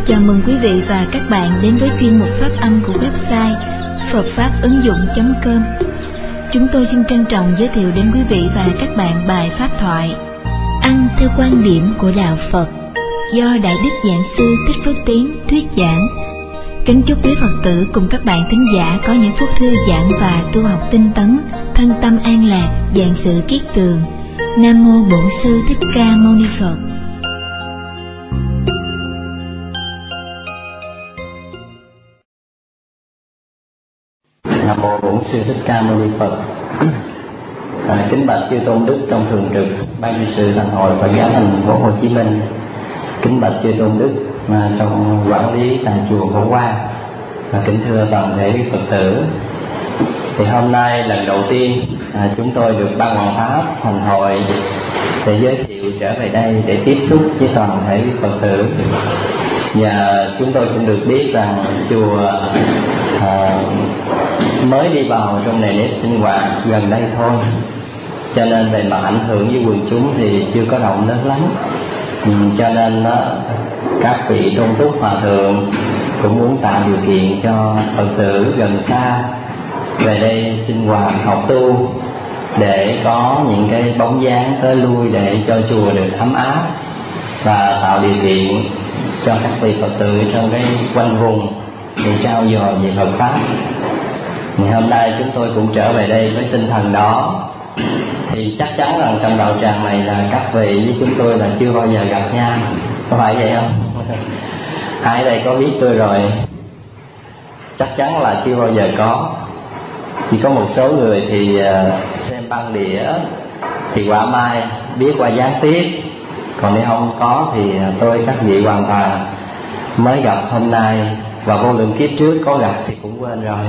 Chào mừng quý vị và các bạn đến với chuyên mục phát âm của website phậtfáp-ứng-dụng.com. Chúng tôi xin trân trọng giới thiệu đến quý vị và các bạn bài pháp thoại Ăn theo quan điểm của Đạo Phật do Đại Đức Giảng Sư Thích Phước Tiến thuyết giảng. Kính chúc quý Phật tử cùng các bạn thính giả có những phút thư giãn và tu học tinh tấn, thân tâm an lạc, vạn sự kiết tường. Nam mô Bổn Sư Thích Ca Mâu Ni Phật. Nam mô Bổn Sư Thích Ca Mâu Ni Phật. Kính bạch chư tôn đức trong thường trực ban trị sự Thành hội Phật giáo Thành phố Hồ Chí Minh, kính bạch chư tôn đức trong quản lý tại chùa Phổ Quang, và kính thưa toàn thể Phật tử. Thì hôm nay lần đầu tiên chúng tôi được ban Hoàng Pháp Thành hội để giới thiệu trở về đây để tiếp xúc với toàn thể Phật tử. Và chúng tôi cũng được biết rằng chùa mới đi vào trong nền nếp sinh hoạt gần đây thôi, cho nên về mặt ảnh hưởng với quần chúng thì chưa có rộng lớn lắm. Cho nên các vị tôn túc hòa thượng cũng muốn tạo điều kiện cho Phật tử gần xa về đây sinh hoạt học tu, để có những cái bóng dáng tới lui để cho chùa được ấm áp, và tạo điều kiện cho các vị Phật tử trong cái quanh vùng để trao dồi về Phật pháp. Thì hôm nay chúng tôi cũng trở về đây với tinh thần đó. Thì chắc chắn rằng trong đạo tràng này là các vị với chúng tôi là chưa bao giờ gặp nhau, có phải vậy không? Ai ở đây có biết tôi rồi? Chắc chắn là chưa bao giờ có. Chỉ có một số người thì xem băng đĩa thì quả mai biết qua gián tiếp, còn nếu không có thì tôi các vị hoàn toàn mới gặp hôm nay, và vô lượng kiếp trước có gặp thì cũng quên rồi.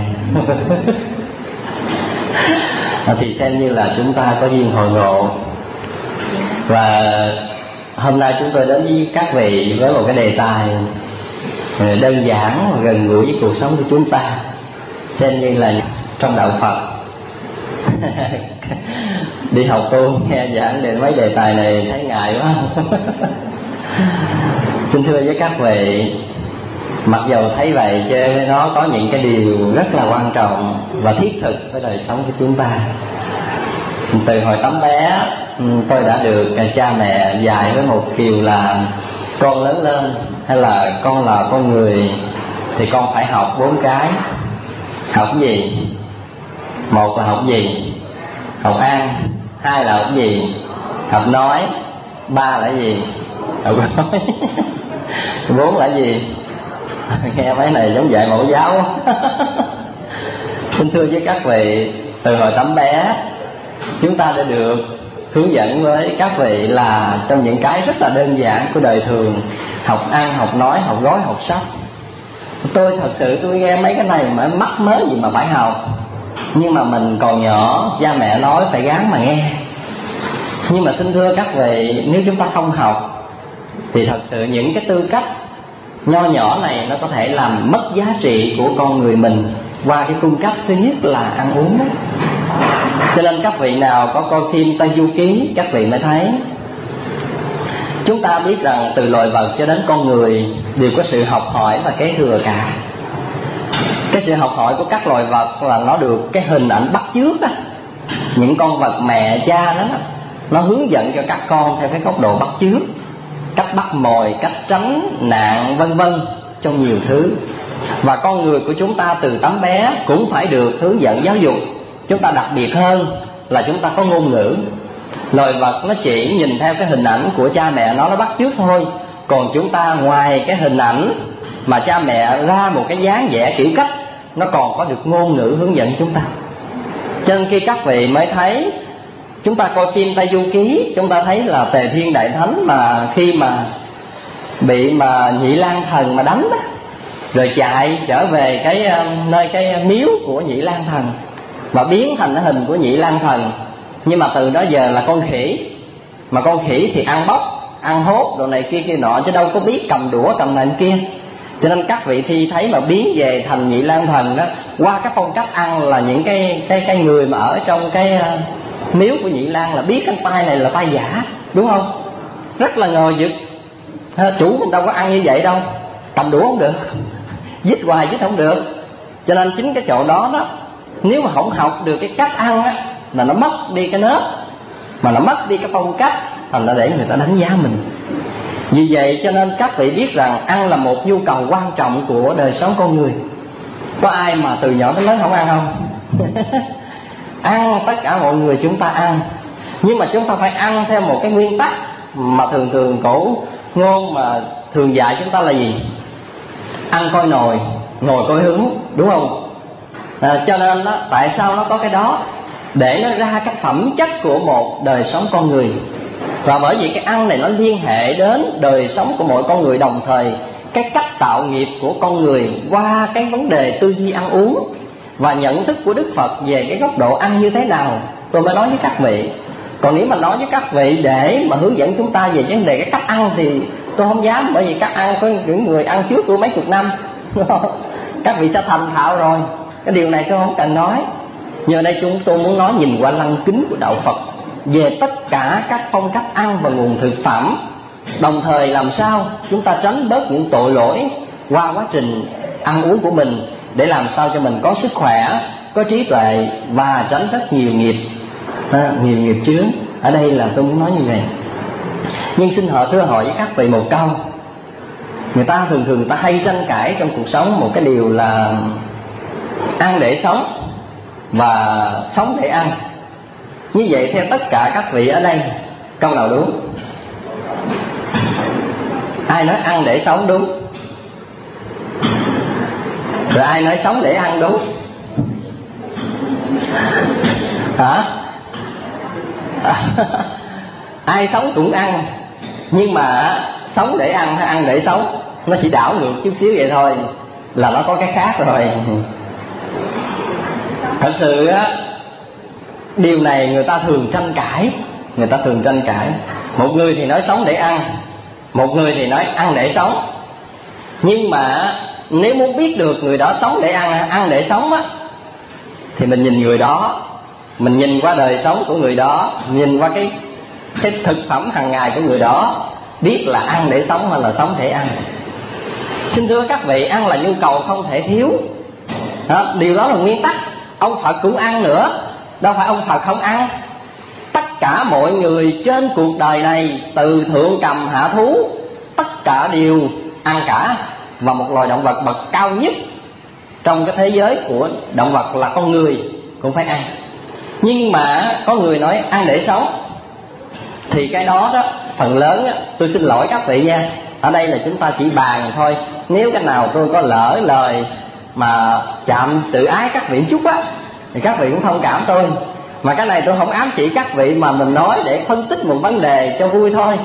Thì xem như là chúng ta có duyên hội ngộ. Và hôm nay chúng tôi đến với các vị với một cái đề tài đơn giản và gần gũi với cuộc sống của chúng ta, xem như là trong đạo Phật. Đi học tu nghe giảng về mấy đề tài này thấy ngại quá. Xin thưa với các vị, mặc dầu thấy vậy chứ nó có những cái điều rất là quan trọng và thiết thực với đời sống của chúng ta. Từ hồi tấm bé tôi đã được cha mẹ dạy với một điều là con lớn lên hay là con người thì con phải học 4 cái. Học gì? Một là học gì? Học ăn. 2 là học gì? Học nói. 3 là gì? Học nói. 4 là gì? Nghe mấy này giống dạy mẫu giáo. Xin thưa với các vị, từ hồi tấm bé chúng ta đã được hướng dẫn với các vị là trong những cái rất là đơn giản của đời thường: học ăn, học nói, học gói, học sách. Tôi thật sự tôi nghe mấy cái này mà mắc mớ gì mà phải học. Nhưng mà mình còn nhỏ, cha mẹ nói phải gắng mà nghe. Nhưng mà xin thưa các vị, nếu chúng ta không học thì thật sự những cái tư cách nho nhỏ này nó có thể làm mất giá trị của con người mình qua cái cung cách thứ nhất là ăn uống đó. Cho nên các vị nào có coi phim Tây Du Ký, các vị mới thấy chúng ta biết rằng từ loài vật cho đến con người đều có sự học hỏi và kế thừa cả. Cái sự học hỏi của các loài vật là nó được cái hình ảnh bắt chước đó. Những con vật mẹ cha đó, nó hướng dẫn cho các con theo cái góc độ bắt chước, cách bắt mồi, cách tránh nạn, vân vân, trong nhiều thứ. Và con người của chúng ta từ tấm bé cũng phải được hướng dẫn giáo dục. Chúng ta đặc biệt hơn là chúng ta có ngôn ngữ. Loài vật nó chỉ nhìn theo cái hình ảnh của cha mẹ nó bắt chước thôi. Còn chúng ta ngoài cái hình ảnh mà cha mẹ ra một cái dáng vẻ kiểu cách, nó còn có được ngôn ngữ hướng dẫn chúng ta. Cho nên khi các vị mới thấy, chúng ta coi phim Tây Du Ký, chúng ta thấy là Tề Thiên Đại Thánh mà khi mà bị mà Nhị Lang Thần mà đánh đó, rồi chạy trở về cái nơi cái miếu của Nhị Lang Thần và biến thành cái hình của Nhị Lang Thần. Nhưng mà từ đó giờ là con khỉ, mà con khỉ thì ăn bóc, ăn hốt đồ này kia nọ, chứ đâu có biết cầm đũa cầm này kia. Cho nên các vị thi thấy mà biến về thành Nhị Lang Thần đó, qua cái phong cách ăn là những cái người mà ở trong cái miếu của Nhị Lang là biết cái tay này là tay giả, đúng không? Rất là ngờ vực. Chủ mình đâu có ăn như vậy đâu. cầm đũa không được, giết hoài giết không được. Cho nên chính cái chỗ đó đó, nếu mà không học được cái cách ăn á, là nó mất đi cái nết, mà nó mất đi cái phong cách, thành ra để người ta đánh giá mình. Vì vậy cho nên các vị biết rằng ăn là một nhu cầu quan trọng của đời sống con người. Có ai mà từ nhỏ đến lớn không ăn không? Ăn, tất cả mọi người chúng ta ăn. Nhưng mà chúng ta phải ăn theo một cái nguyên tắc mà thường cổ ngôn mà thường dạy chúng ta là gì? Ăn coi nồi, ngồi coi hướng, đúng không? Cho nên đó, tại sao nó có cái đó? Để nó ra cái phẩm chất của một đời sống con người. Và bởi vì cái ăn này nó liên hệ đến đời sống của mỗi con người, đồng thời cái cách tạo nghiệp của con người qua cái vấn đề tư duy ăn uống và nhận thức của Đức Phật về cái góc độ ăn như thế nào, tôi mới nói với các vị. Còn nếu mà nói với các vị để mà hướng dẫn chúng ta về vấn đề cái cách ăn thì tôi không dám, bởi vì cách ăn có những người ăn trước tôi mấy chục năm các vị sẽ thành thạo rồi. Cái điều này tôi không cần nói. Giờ đây chúng tôi muốn nói nhìn qua lăng kính của đạo Phật về tất cả các phong cách ăn và nguồn thực phẩm, đồng thời làm sao chúng ta tránh bớt những tội lỗi qua quá trình ăn uống của mình, để làm sao cho mình có sức khỏe, có trí tuệ và tránh rất nhiều nghiệp, nhiều nghiệp chướng. Ở đây là tôi muốn nói như vậy. Nhưng xin thưa hỏi với các vị một câu. Người ta thường ta hay tranh cãi trong cuộc sống một cái điều là ăn để sống và sống để ăn. Như vậy theo tất cả các vị ở đây, câu nào đúng? Ai nói ăn để sống đúng? Rồi ai nói sống để ăn đúng? Hả? Ai sống cũng ăn, nhưng mà sống để ăn hay ăn để sống, nó chỉ đảo ngược chút xíu vậy thôi, là nó có cái khác rồi. Thật sự á, điều này người ta thường tranh cãi. Một người thì nói sống để ăn, một người thì nói ăn để sống. Nhưng mà nếu muốn biết được người đó sống để ăn để sống á, thì mình nhìn người đó, mình nhìn qua đời sống của người đó, nhìn qua cái thực phẩm hàng ngày của người đó, biết là ăn để sống hay là sống để ăn. Xin thưa các vị, ăn là nhu cầu không thể thiếu đó, điều đó là nguyên tắc. Ông Phật cũng ăn nữa, đâu phải ông Phật không ăn. Tất cả mọi người trên cuộc đời này, từ thượng cầm hạ thú, tất cả đều ăn cả. Và một loài động vật bậc cao nhất trong cái thế giới của động vật là con người cũng phải ăn. Nhưng mà có người nói ăn để sống, thì cái đó đó phần lớn á, tôi xin lỗi các vị nha, ở đây là chúng ta chỉ bàn thôi. Nếu cái nào tôi có lỡ lời mà chạm tự ái các vị chút á, thì các vị cũng thông cảm tôi. Mà cái này tôi không ám chỉ các vị, mà mình nói để phân tích một vấn đề cho vui thôi.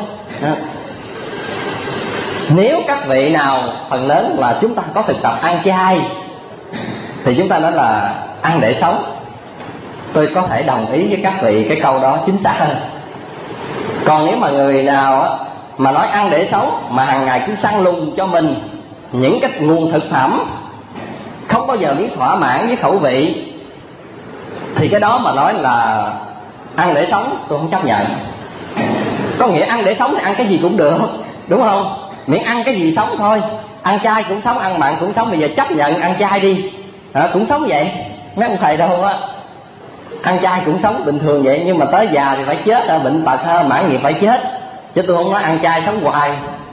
Nếu các vị nào, phần lớn là chúng ta có thực tập ăn chay, thì chúng ta nói là ăn để sống. Tôi có thể đồng ý với các vị cái câu đó chính xác hơn. Còn nếu mà người nào á, mà nói ăn để sống, mà hàng ngày cứ săn lùng cho mình những cái nguồn thực phẩm, không bao giờ biết thỏa mãn với khẩu vị, thì cái đó mà nói là ăn để sống, tôi không chấp nhận. Có nghĩa ăn để sống thì ăn cái gì cũng được, đúng không? Miễn ăn cái gì sống thôi. Ăn chay cũng sống, ăn mặn cũng sống. Bây giờ chấp nhận ăn chay đi, cũng sống vậy. Mấy ông thầy đâu á, ăn chay cũng sống bình thường vậy, nhưng mà tới già thì phải chết, bệnh tật mãn nghiệp phải chết. Chứ tôi không nói ăn chay sống hoài.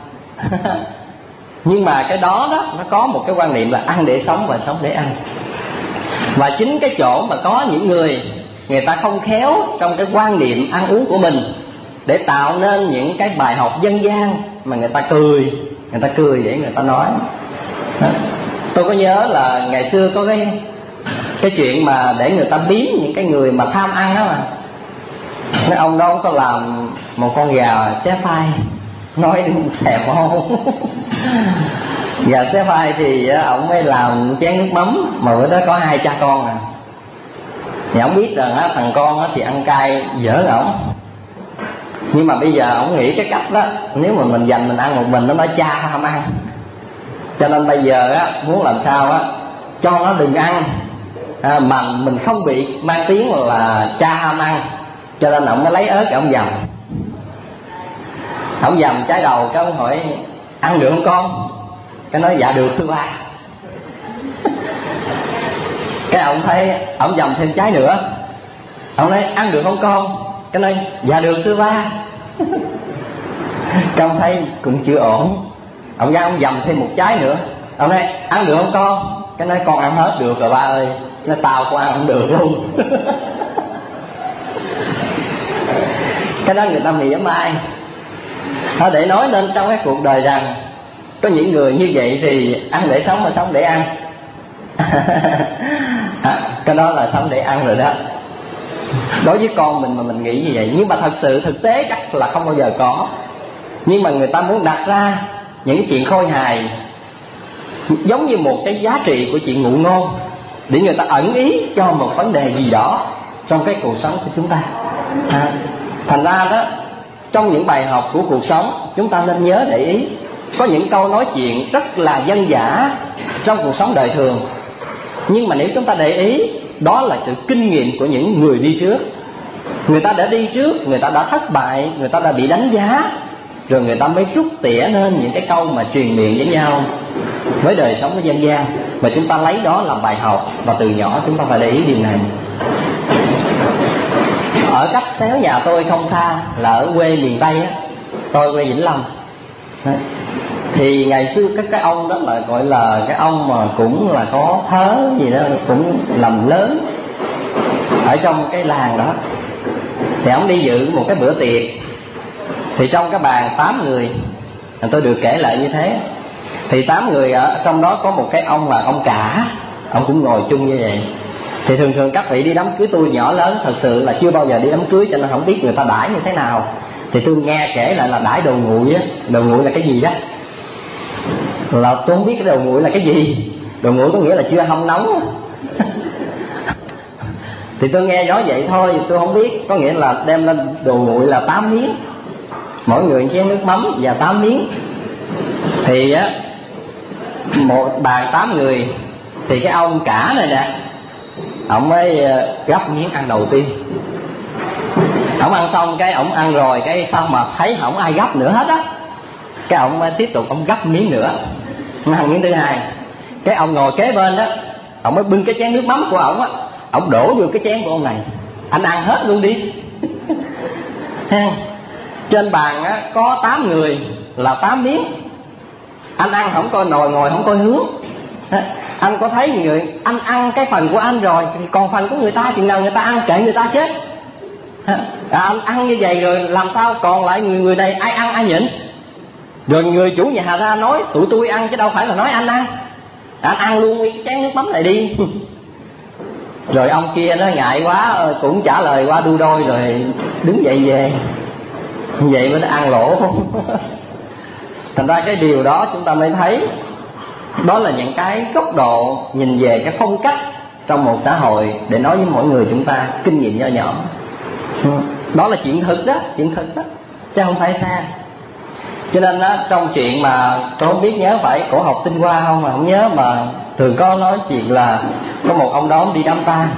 Nhưng mà cái đó đó, nó có một cái quan niệm là ăn để sống và sống để ăn. Và chính cái chỗ mà có những người ta không khéo trong cái quan niệm ăn uống của mình, để tạo nên những cái bài học dân gian mà người ta cười để người ta nói. Tôi có nhớ là ngày xưa có cái chuyện mà để người ta biếm những cái người mà tham ăn đó mà. Cái ông đó có làm một con gà xé phai, nói thèm không. Gà xé phai thì ông mới làm chén nước mắm, mà bữa đó có 2 cha con thì ông biết rằng thằng con thì ăn cay dở ổng. Nhưng mà bây giờ ông nghĩ cái cách đó, nếu mà mình dành mình ăn một mình, nó nói cha ham ăn. Cho nên bây giờ muốn làm sao cho nó đừng ăn, mà mình không bị mang tiếng là cha ham ăn. Cho nên ông mới lấy ớt ông dầm. Ông dầm trái đầu, cái ông hỏi ăn được không con? Cái nói dạ được thưa ba. Cái ông thấy ông dầm thêm trái nữa, ông nói ăn được không con? Cái nói dạ được thưa ba. Cái ông thấy cũng chưa ổn, ông ra ông dầm thêm một trái nữa, ông nói ăn được không con? Cái nói con ăn hết được rồi ba ơi. Nó tao con ăn không được luôn. Cái đó người ta mỉa mai. Để nói lên trong cái cuộc đời rằng có những người như vậy thì ăn để sống mà sống để ăn. Cái đó là sống để ăn rồi đó. Đối với con mình mà mình nghĩ như vậy, nhưng mà thật sự thực tế chắc là không bao giờ có. Nhưng mà người ta muốn đặt ra những cái chuyện khôi hài giống như một cái giá trị của chuyện ngụ ngôn, để người ta ẩn ý cho một vấn đề gì đó trong cái cuộc sống của chúng ta. Thành ra đó, trong những bài học của cuộc sống, chúng ta nên nhớ để ý có những câu nói chuyện rất là dân dã trong cuộc sống đời thường, nhưng mà nếu chúng ta để ý, đó là sự kinh nghiệm của những người đi trước. Người ta đã đi trước, người ta đã thất bại, người ta đã bị đánh giá, rồi người ta mới rút tỉa nên những cái câu mà truyền miệng với nhau với đời sống của dân gian, mà chúng ta lấy đó làm bài học. Và từ nhỏ chúng ta phải để ý điều này. Ở cách xéo nhà tôi không xa là ở quê miền Tây á, tôi quê Vĩnh Long. Thì ngày xưa cái ông đó là gọi là cái ông mà cũng là có thớ gì đó, cũng làm lớn ở trong cái làng đó. Thì ông đi dự một cái bữa tiệc, thì trong cái bàn 8 người, tôi được kể lại như thế, thì 8 người ở trong đó có một cái ông là ông cả, ông cũng ngồi chung như vậy. Thì thường thường các vị đi đám cưới, tôi nhỏ lớn thật sự là chưa bao giờ đi đám cưới cho nên không biết người ta đãi như thế nào. Thì tôi nghe kể lại là đãi đồ nguội á. Đồ nguội là cái gì đó là tôi không biết cái đồ nguội là cái gì. Đồ nguội có nghĩa là chưa hâm nóng. Thì tôi nghe nói vậy thôi, tôi không biết. Có nghĩa là đem lên đồ nguội là 8 miếng, mỗi người chén nước mắm và 8 miếng. Thì á, một bàn 8 người, thì cái ông cả này nè, ông mới gắp miếng ăn đầu tiên. Ông ăn xong cái ông ăn rồi, cái sao mà thấy không ai gắp nữa hết á, cái ông tiếp tục ông gắp miếng nữa, ông ăn miếng thứ hai. Cái ông ngồi kế bên đó, ông mới bưng cái chén nước mắm của ông á, ông đổ vô cái chén của ông này, anh ăn hết luôn đi. Trên bàn á có 8 người là 8 miếng, anh ăn không coi nồi, ngồi không coi hướng. Anh có thấy người anh ăn cái phần của anh rồi, còn phần của người ta chừng nào người ta ăn, kệ người ta chết. Anh ăn như vậy rồi làm sao còn lại người này ai ăn ai nhịn. Rồi người chủ nhà ra nói tụi tôi ăn chứ đâu phải là nói anh ăn. Anh ăn luôn cái chén nước mắm này đi. Rồi ông kia nó ngại quá cũng trả lời qua đu đôi rồi đứng dậy về. Vậy mới nó ăn lỗ. Thành ra cái điều đó chúng ta mới thấy đó là những cái góc độ nhìn về cái phong cách trong một xã hội để nói với mỗi người chúng ta kinh nghiệm nho nhỏ. Đó là chuyện thực đó, chuyện thực đó, chứ không phải xa. Cho nên đó, trong chuyện mà tôi không biết nhớ phải cổ học tinh hoa không mà không nhớ, mà thường có nói chuyện là có một ông đó đi đám tang.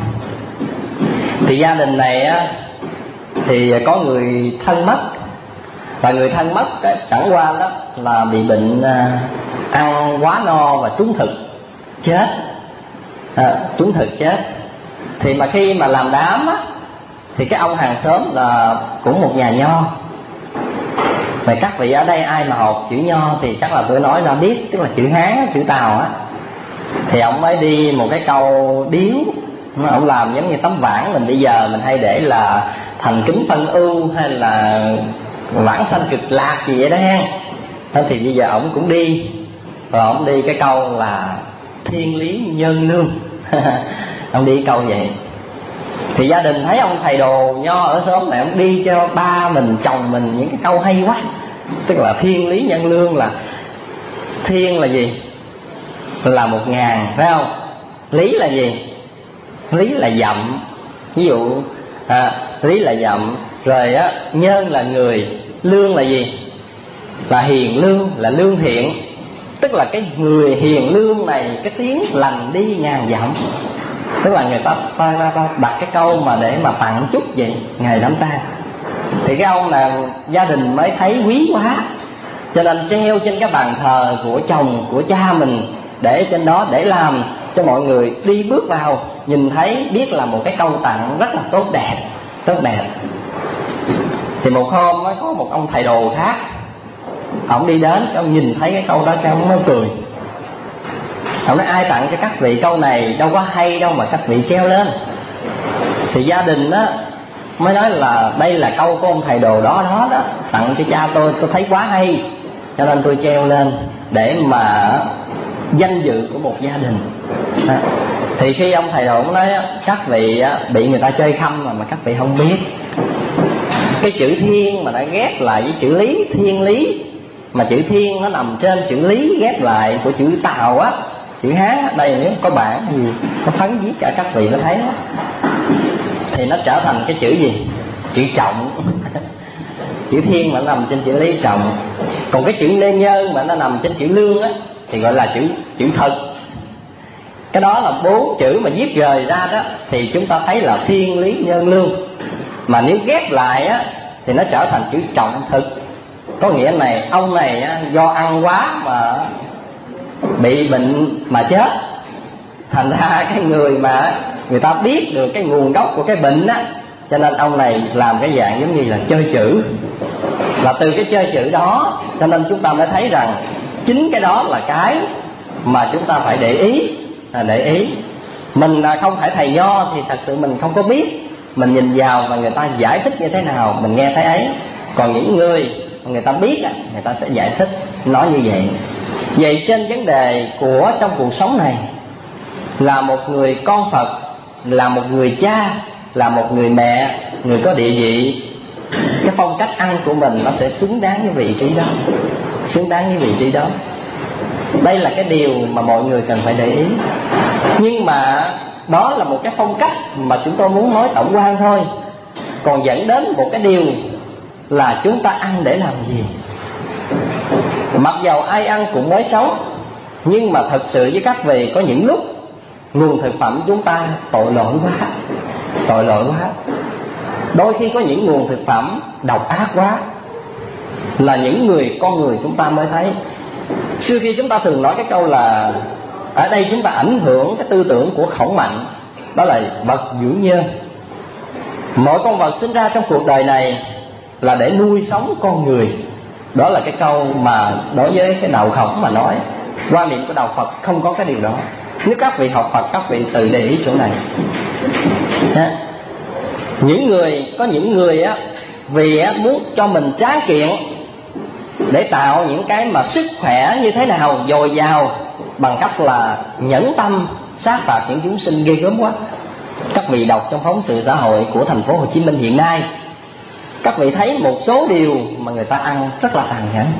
Thì gia đình này á, thì có người thân mất, và người thân mất chẳng qua đó là bị bệnh ăn quá no và trúng thực chết. Trúng thực chết. Thì mà khi mà làm đám á, thì cái ông hàng xóm là cũng một nhà nho. Và các vị ở đây ai mà học chữ nho thì chắc là tôi nói ra biết, tức là chữ Hán, chữ Tàu á. Thì ông mới đi một cái câu điếu, ông làm giống như tấm vảng mình bây giờ mình hay để là thành kính phân ưu hay là vãng sanh cực lạc gì vậy đó ha. Thì bây giờ ông cũng đi, rồi ông đi cái câu là thiên lý nhân lương. Ông đi câu vậy. Thì gia đình thấy ông thầy đồ nho ở xóm này, ông đi cho ba mình, chồng mình những cái câu hay quá. Tức là thiên lý nhân lương là thiên là gì? Là 1000, phải không? Lý là gì? Lý là dặm. Ví dụ lý là dặm. Rồi á, nhân là người. Lương là gì? Là hiền lương, là lương thiện. Tức là cái người hiền lương này, cái tiếng lành đi ngàn dặm. Tức là người ta đặt cái câu mà để mà tặng chúc vậy ngày đám tang. Thì cái ông là gia đình mới thấy quý quá, cho nên treo trên cái bàn thờ của chồng, của cha mình, để trên đó để làm cho mọi người đi bước vào nhìn thấy biết là một cái câu tặng rất là tốt đẹp, tốt đẹp. Thì một hôm mới có một ông thầy đồ khác, ông đi đến, ông nhìn thấy cái câu đó, cái ông mới cười. Ông nói ai tặng cho các vị câu này đâu có hay đâu mà các vị treo lên. Thì gia đình đó mới nói là đây là câu của ông thầy đồ đó tặng cho cha tôi thấy quá hay, cho nên tôi treo lên để mà danh dự của một gia đình. Thì khi ông thầy đồ cũng nói các vị bị người ta chơi khăm mà các vị không biết. Cái chữ thiên mà đã ghép lại với chữ lý, thiên lý, mà chữ thiên nó nằm trên chữ lý ghép lại của chữ Tàu á, chữ Hán á. Đây nếu có bản thì có phấn viết cả các vị nó thấy đó. Thì nó trở thành cái chữ gì? Chữ trọng. Chữ thiên mà nó nằm trên chữ lý trọng. Còn cái chữ nê nhơn mà nó nằm trên chữ lương á thì gọi là chữ thực. Cái đó là 4 chữ mà viết rời ra đó, thì chúng ta thấy là thiên lý nhân lương. Mà nếu ghép lại á thì nó trở thành chữ trọng thực. Có nghĩa này ông này á, do ăn quá mà bị bệnh mà chết, thành ra cái người mà người ta biết được cái nguồn gốc của cái bệnh á, cho nên ông này làm cái dạng giống như là chơi chữ. Là từ cái chơi chữ đó cho nên chúng ta mới thấy rằng chính cái đó là cái mà chúng ta phải để ý. Để ý mình là không phải thầy nho thì thật sự mình không có biết, mình nhìn vào và người ta giải thích như thế nào mình nghe thấy ấy. Còn những người ta biết người ta sẽ giải thích nói như vậy. Vậy trên vấn đề của trong cuộc sống này, là một người con Phật, là một người cha, là một người mẹ, người có địa vị, cái phong cách ăn của mình nó sẽ xứng đáng với vị trí đó, xứng đáng với vị trí đó. Đây là cái điều mà mọi người cần phải để ý. Nhưng mà đó là một cái phong cách mà chúng tôi muốn nói tổng quan thôi. Còn dẫn đến một cái điều là chúng ta ăn để làm gì. Mặc dầu ai ăn cũng mới sống, nhưng mà thật sự với các vị có những lúc nguồn thực phẩm chúng ta tội lỗi quá. Tội lỗi quá. Đôi khi có những nguồn thực phẩm độc ác quá, là những con người chúng ta mới thấy. Xưa khi chúng ta thường nói cái câu là ở đây chúng ta ảnh hưởng cái tư tưởng của Khổng Mạnh, đó là vật dưỡng nhân. Mỗi con vật sinh ra trong cuộc đời này là để nuôi sống con người. Đó là cái câu mà đối với cái đạo Khổng mà nói. Quan niệm của đạo Phật không có cái điều đó. Nếu các vị học Phật, các vị tự để ý chỗ này. Có những người á, vì muốn cho mình tráng kiện để tạo những cái mà sức khỏe như thế nào dồi dào, bằng cách là nhẫn tâm sát phạt những chúng sinh ghê gớm quá. Các vị đọc trong phóng sự xã hội của thành phố Hồ Chí Minh hiện nay, các vị thấy một số điều mà người ta ăn rất là tàn nhẫn.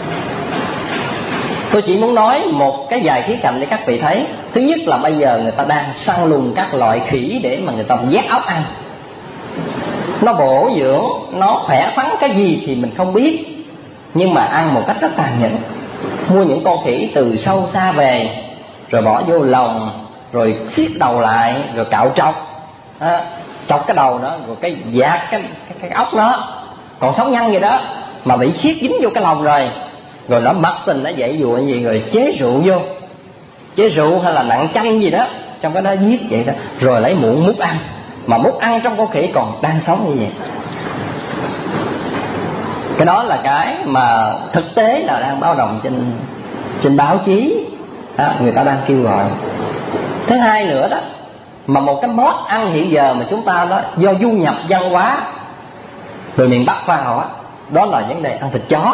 Tôi chỉ muốn nói một cái vài khía cạnh để các vị thấy. Thứ nhất là bây giờ người ta đang săn lùng các loại khỉ để mà người ta vét óc ăn. Nó bổ dưỡng, nó khỏe khoắn cái gì thì mình không biết, nhưng mà ăn một cách rất tàn nhẫn. Mua những con khỉ từ sâu xa về, rồi bỏ vô lồng, rồi xiết đầu lại, rồi cạo trọc, chọc cái đầu nó, rồi cái dạt cái ốc nó còn sống nhăn vậy đó, mà bị xiết dính vô cái lồng rồi nó bắt tình nó dậy dụa gì, rồi chế rượu vô, chế rượu hay là nặng chanh gì đó trong cái đó giết vậy đó, rồi lấy muỗng múc ăn. Mà múc ăn trong con khỉ còn đang sống như vậy. Cái đó là cái mà thực tế là đang báo động trên báo chí đó, người ta đang kêu gọi. Thứ hai nữa đó, mà một cái món ăn hiện giờ mà chúng ta đó do du nhập văn hóa từ miền Bắc vào đó là vấn đề ăn thịt chó.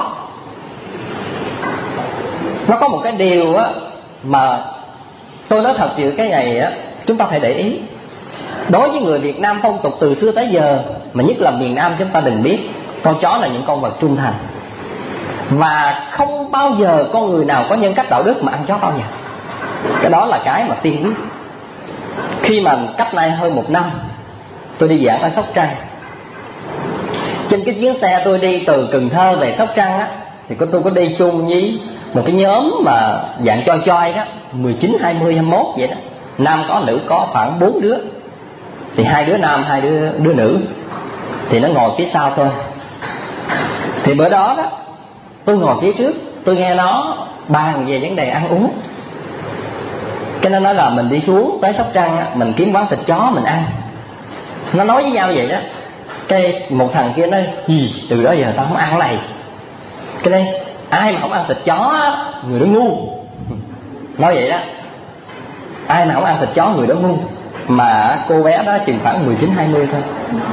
Nó có một cái điều á mà tôi nói thật sự, cái này á chúng ta phải để ý. Đối với người Việt Nam, phong tục từ xưa tới giờ, mà nhất là miền Nam, chúng ta đừng biết con chó là những con vật trung thành, và không bao giờ con người nào có nhân cách đạo đức mà ăn chó bao giờ. Cái đó là cái mà tiên quyết. Khi mà cách nay hơn 1 năm tôi đi giảng ở Sóc Trăng, trên cái chuyến xe tôi đi từ Cần Thơ về Sóc Trăng á, thì tôi có đi chung với một cái nhóm mà dạng choi đó, 19, 20, 21 vậy đó. Nam có nữ có khoảng 4 đứa. Thì 2 đứa nam, 2 đứa nữ. Thì nó ngồi phía sau tôi. Thì bữa đó tôi ngồi phía trước, tôi nghe nó bàn về vấn đề ăn uống. Cái nó nói là mình đi xuống tới Sóc Trăng, mình kiếm quán thịt chó mình ăn. Nó nói với nhau vậy đó. Cái một thằng kia nói từ đó giờ tao không ăn này. Cái đây ai mà không ăn thịt chó người đó ngu. Nói vậy đó. Ai mà không ăn thịt chó người đó ngu. Mà cô bé đó chừng khoảng 19-20 thôi.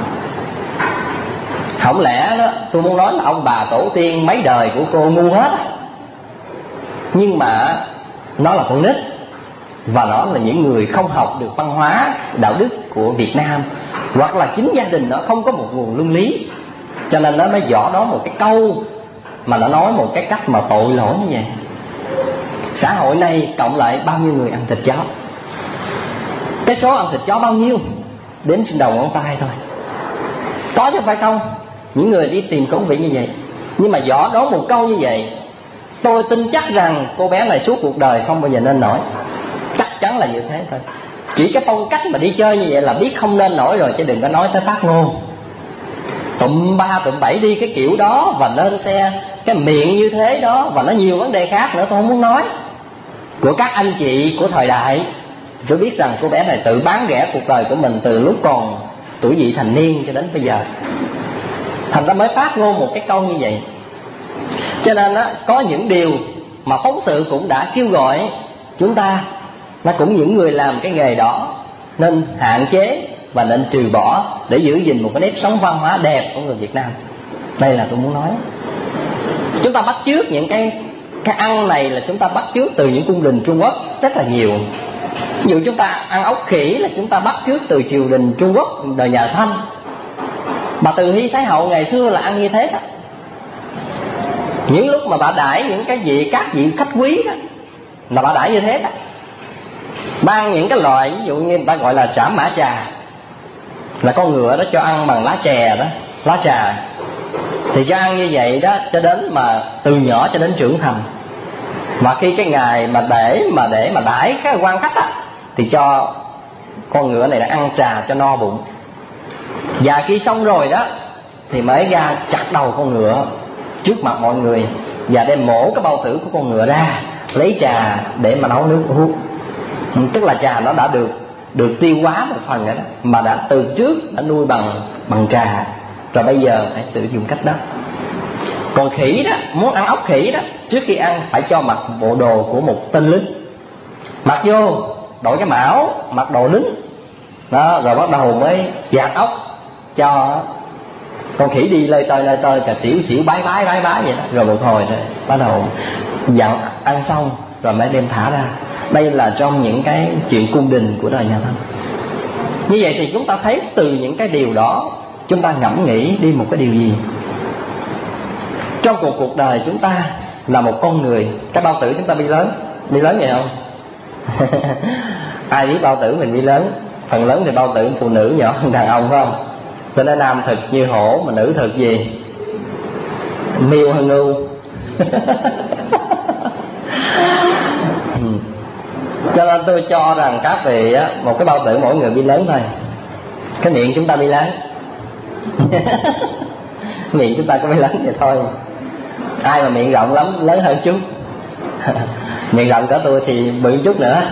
Không lẽ đó tôi muốn nói là ông bà tổ tiên mấy đời của cô ngu hết. Nhưng mà nó là con nít, và nó là những người không học được văn hóa đạo đức của Việt Nam, hoặc là chính gia đình nó không có một nguồn luân lý, cho nên nó mới dỏ đó một cái câu mà nó nói một cái cách mà tội lỗi như vậy. Xã hội này cộng lại bao nhiêu người ăn thịt chó? Cái số ăn thịt chó bao nhiêu đếm trên đầu ngón tay thôi. Có chứ phải không? Những người đi tìm khẩu vị như vậy. Nhưng mà dỏ đó một câu như vậy, tôi tin chắc rằng cô bé này suốt cuộc đời không bao giờ nên nổi. Chắc chắn là như thế thôi. Chỉ cái phong cách mà đi chơi như vậy là biết không nên nổi rồi, chứ đừng có nói tới phát ngôn tụm ba tụm bảy đi cái kiểu đó, và lên xe cái miệng như thế đó, và nó nhiều vấn đề khác nữa tôi không muốn nói, của các anh chị của thời đại. Tôi biết rằng cô bé này tự bán rẻ cuộc đời của mình từ lúc còn tuổi vị thành niên cho đến bây giờ, thành ra mới phát ngôn một cái câu như vậy. Cho nên đó, có những điều mà phóng sự cũng đã kêu gọi chúng ta, nó cũng những người làm cái nghề đó nên hạn chế và nên trừ bỏ để giữ gìn một cái nếp sống văn hóa đẹp của người Việt Nam. Đây là tôi muốn nói. Chúng ta bắt chước những cái ăn này là chúng ta bắt chước từ những cung đình Trung Quốc rất là nhiều. Ví dụ chúng ta ăn ốc khỉ là chúng ta bắt chước từ triều đình Trung Quốc đời nhà Thanh. Bà Từ Hy Thái Hậu ngày xưa là ăn như thế đó. Những lúc mà bà đãi những cái vị các vị khách quý đó là bà đãi như thế đó. Ban những cái loại ví dụ như người ta gọi là trảm mã trà, là con ngựa đó cho ăn bằng lá chè đó, lá trà, thì cho ăn như vậy đó cho đến mà từ nhỏ cho đến trưởng thành. Mà khi cái ngày mà để mà đãi cái quan khách á, thì cho con ngựa này đã ăn trà cho no bụng. Và khi xong rồi đó thì mới ra chặt đầu con ngựa trước mặt mọi người, và đem mổ cái bao tử của con ngựa ra, lấy trà để mà nấu nước uống. Tức là trà nó đã được tiêu hóa một phần rồi đó, mà đã từ trước đã nuôi bằng trà, rồi bây giờ phải sử dụng cách đó. Còn khỉ đó, muốn ăn ốc khỉ đó, trước khi ăn phải cho mặc bộ đồ của một tên lính, mặc vô đội cái mão, mặc đồ lính đó, rồi bắt đầu mới dạt ốc cho con khỉ đi lơi tơi cà xỉu bái vậy đó. Rồi một hồi rồi bắt đầu dặn ăn xong rồi mới đem thả ra. Đây là trong những cái chuyện cung đình của đời nhà Thanh. Như vậy thì chúng ta thấy từ những cái điều đó, chúng ta ngẫm nghĩ đi một cái điều gì. Trong cuộc đời chúng ta là một con người, cái bao tử chúng ta bi lớn vậy không? Ai biết bao tử mình bi lớn? Phần lớn thì bao tử phụ nữ nhỏ hơn đàn ông, phải không? Cho nên nam thực như hổ, mà nữ thực gì? Miêu hơn ngưu. Cho nên tôi cho rằng các vị á, một cái bao tử mỗi người bi lớn thôi. Cái miệng chúng ta bi lớn. Miệng chúng ta có bi lớn vậy thôi. Ai mà miệng rộng lắm, lớn hơn chút. Miệng rộng cỡ tôi thì bự chút nữa.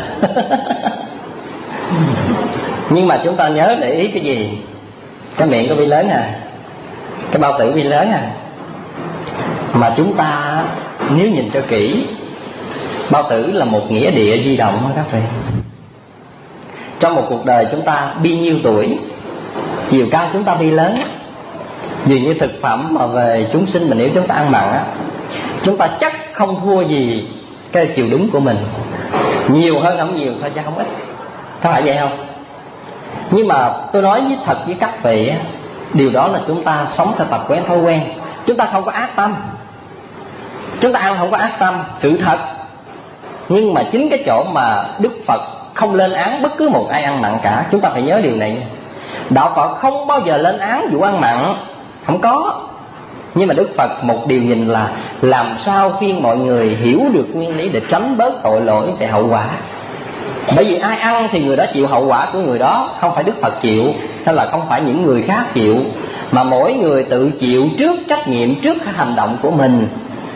Nhưng mà chúng ta nhớ để ý cái gì? Cái miệng có bi lớn à, cái bao tử bi lớn à. Mà chúng ta nếu nhìn cho kỹ, bao tử là một nghĩa địa di động đó các vị. Trong một cuộc đời chúng ta bi nhiêu tuổi, chiều cao chúng ta bi lớn. Dường như thực phẩm mà về chúng sinh, mà nếu chúng ta ăn mặn á, chúng ta chắc không thua gì cái chiều đứng của mình. Nhiều hơn không nhiều thôi chứ không ít. Có phải vậy không? Nhưng mà tôi nói với thật với các vị á, điều đó là chúng ta sống theo tập quán thói quen. Chúng ta không có ác tâm, chúng ta ăn không có ác tâm, sự thật. Nhưng mà chính cái chỗ mà Đức Phật không lên án bất cứ một ai ăn mặn cả. Chúng ta phải nhớ điều này. Đạo Phật không bao giờ lên án vụ ăn mặn, không có. Nhưng mà Đức Phật một điều nhìn là làm sao khuyên mọi người hiểu được nguyên lý để tránh bớt tội lỗi về hậu quả. Bởi vì ai ăn thì người đó chịu hậu quả của người đó, không phải Đức Phật chịu, hay là không phải những người khác chịu, mà mỗi người tự chịu trước trách nhiệm, trước cái hành động của mình.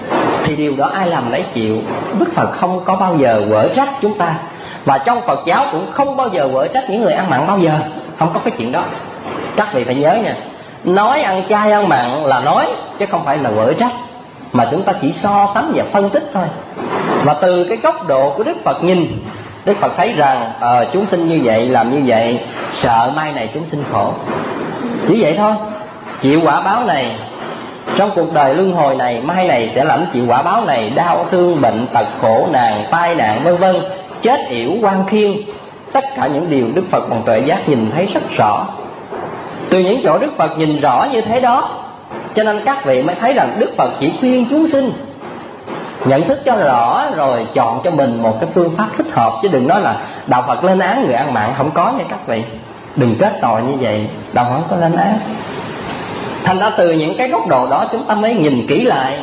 thì điều đó ai làm lấy chịu. Đức Phật không có bao giờ quở trách chúng ta, và trong Phật giáo cũng không bao giờ quở trách những người ăn mặn bao giờ. Không có cái chuyện đó. Các vị phải nhớ nha, nói ăn chay ăn mặn là nói, chứ không phải là quở trách, mà chúng ta chỉ so sánh và phân tích thôi. Và từ cái góc độ của Đức Phật nhìn, Đức Phật thấy rằng chúng sinh như vậy, làm như vậy, sợ mai này chúng sinh khổ. Chỉ vậy thôi. Chịu quả báo này trong cuộc đời luân hồi này, mai này sẽ lãnh chịu quả báo này, đau thương, bệnh tật, khổ nạn, tai nạn, vân vân, chết yểu, oan khiên. Tất cả những điều Đức Phật bằng tuệ giác nhìn thấy rất rõ. Từ những chỗ Đức Phật nhìn rõ như thế đó, cho nên các vị mới thấy rằng Đức Phật chỉ khuyên chúng sinh nhận thức cho rõ rồi chọn cho mình một cái phương pháp thích hợp, chứ đừng nói là đạo Phật lên án người ăn mặn. Không có nha các vị, đừng kết tội như vậy. Đạo Phật không có lên án. Thành ra từ những cái góc độ đó chúng ta mới nhìn kỹ lại.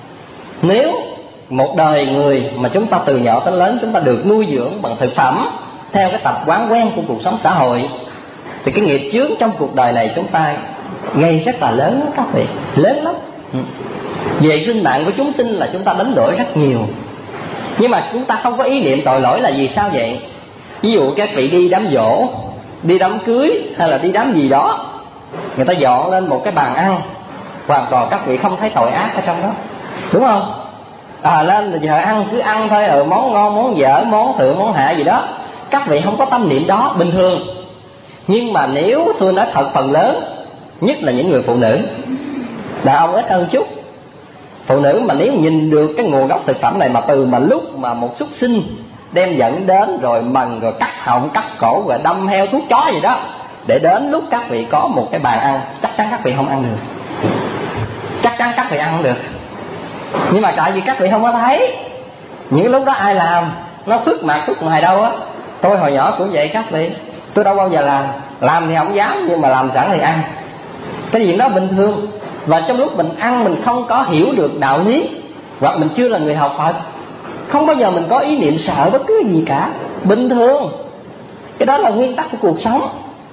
Nếu một đời người mà chúng ta từ nhỏ tới lớn chúng ta được nuôi dưỡng bằng thực phẩm theo cái tập quán quen của cuộc sống xã hội, thì cái nghiệp chướng trong cuộc đời này chúng ta gây rất là lớn đó các vị, lớn lắm. Về sinh mạng của chúng sinh là chúng ta đánh đổi rất nhiều, nhưng mà chúng ta không có ý niệm tội lỗi là vì sao vậy? Ví dụ các vị đi đám giỗ, đi đám cưới hay là đi đám gì đó, người ta dọn lên một cái bàn ăn, hoàn toàn các vị không thấy tội ác ở trong đó, đúng không? Lên là giờ ăn cứ ăn thôi, món ngon món dở, món thượng món hạ gì đó, các vị không có tâm niệm đó, bình thường. Nhưng mà nếu tôi nói thật, phần lớn, nhất là những người phụ nữ, đàn ông ít hơn chút. Phụ nữ mà nếu nhìn được cái nguồn gốc thực phẩm này, mà từ mà lúc mà một súc sinh đem dẫn đến rồi mần, rồi cắt họng cắt cổ, rồi đâm heo thuốc chó gì đó, để đến lúc các vị có một cái bàn ăn, chắc chắn các vị không ăn được. Chắc chắn các vị ăn không được. Nhưng mà tại vì các vị không có thấy. Những lúc đó ai làm, nó phước mặt phước ngoài đâu á. Tôi hồi nhỏ cũng vậy các vị, tôi đâu bao giờ làm thì không dám, nhưng mà làm sẵn thì ăn. Cái chuyện đó bình thường. Và trong lúc mình ăn mình không có hiểu được đạo lý, hoặc mình chưa là người học Phật, không bao giờ mình có ý niệm sợ bất cứ gì cả, bình thường. Cái đó là nguyên tắc của cuộc sống.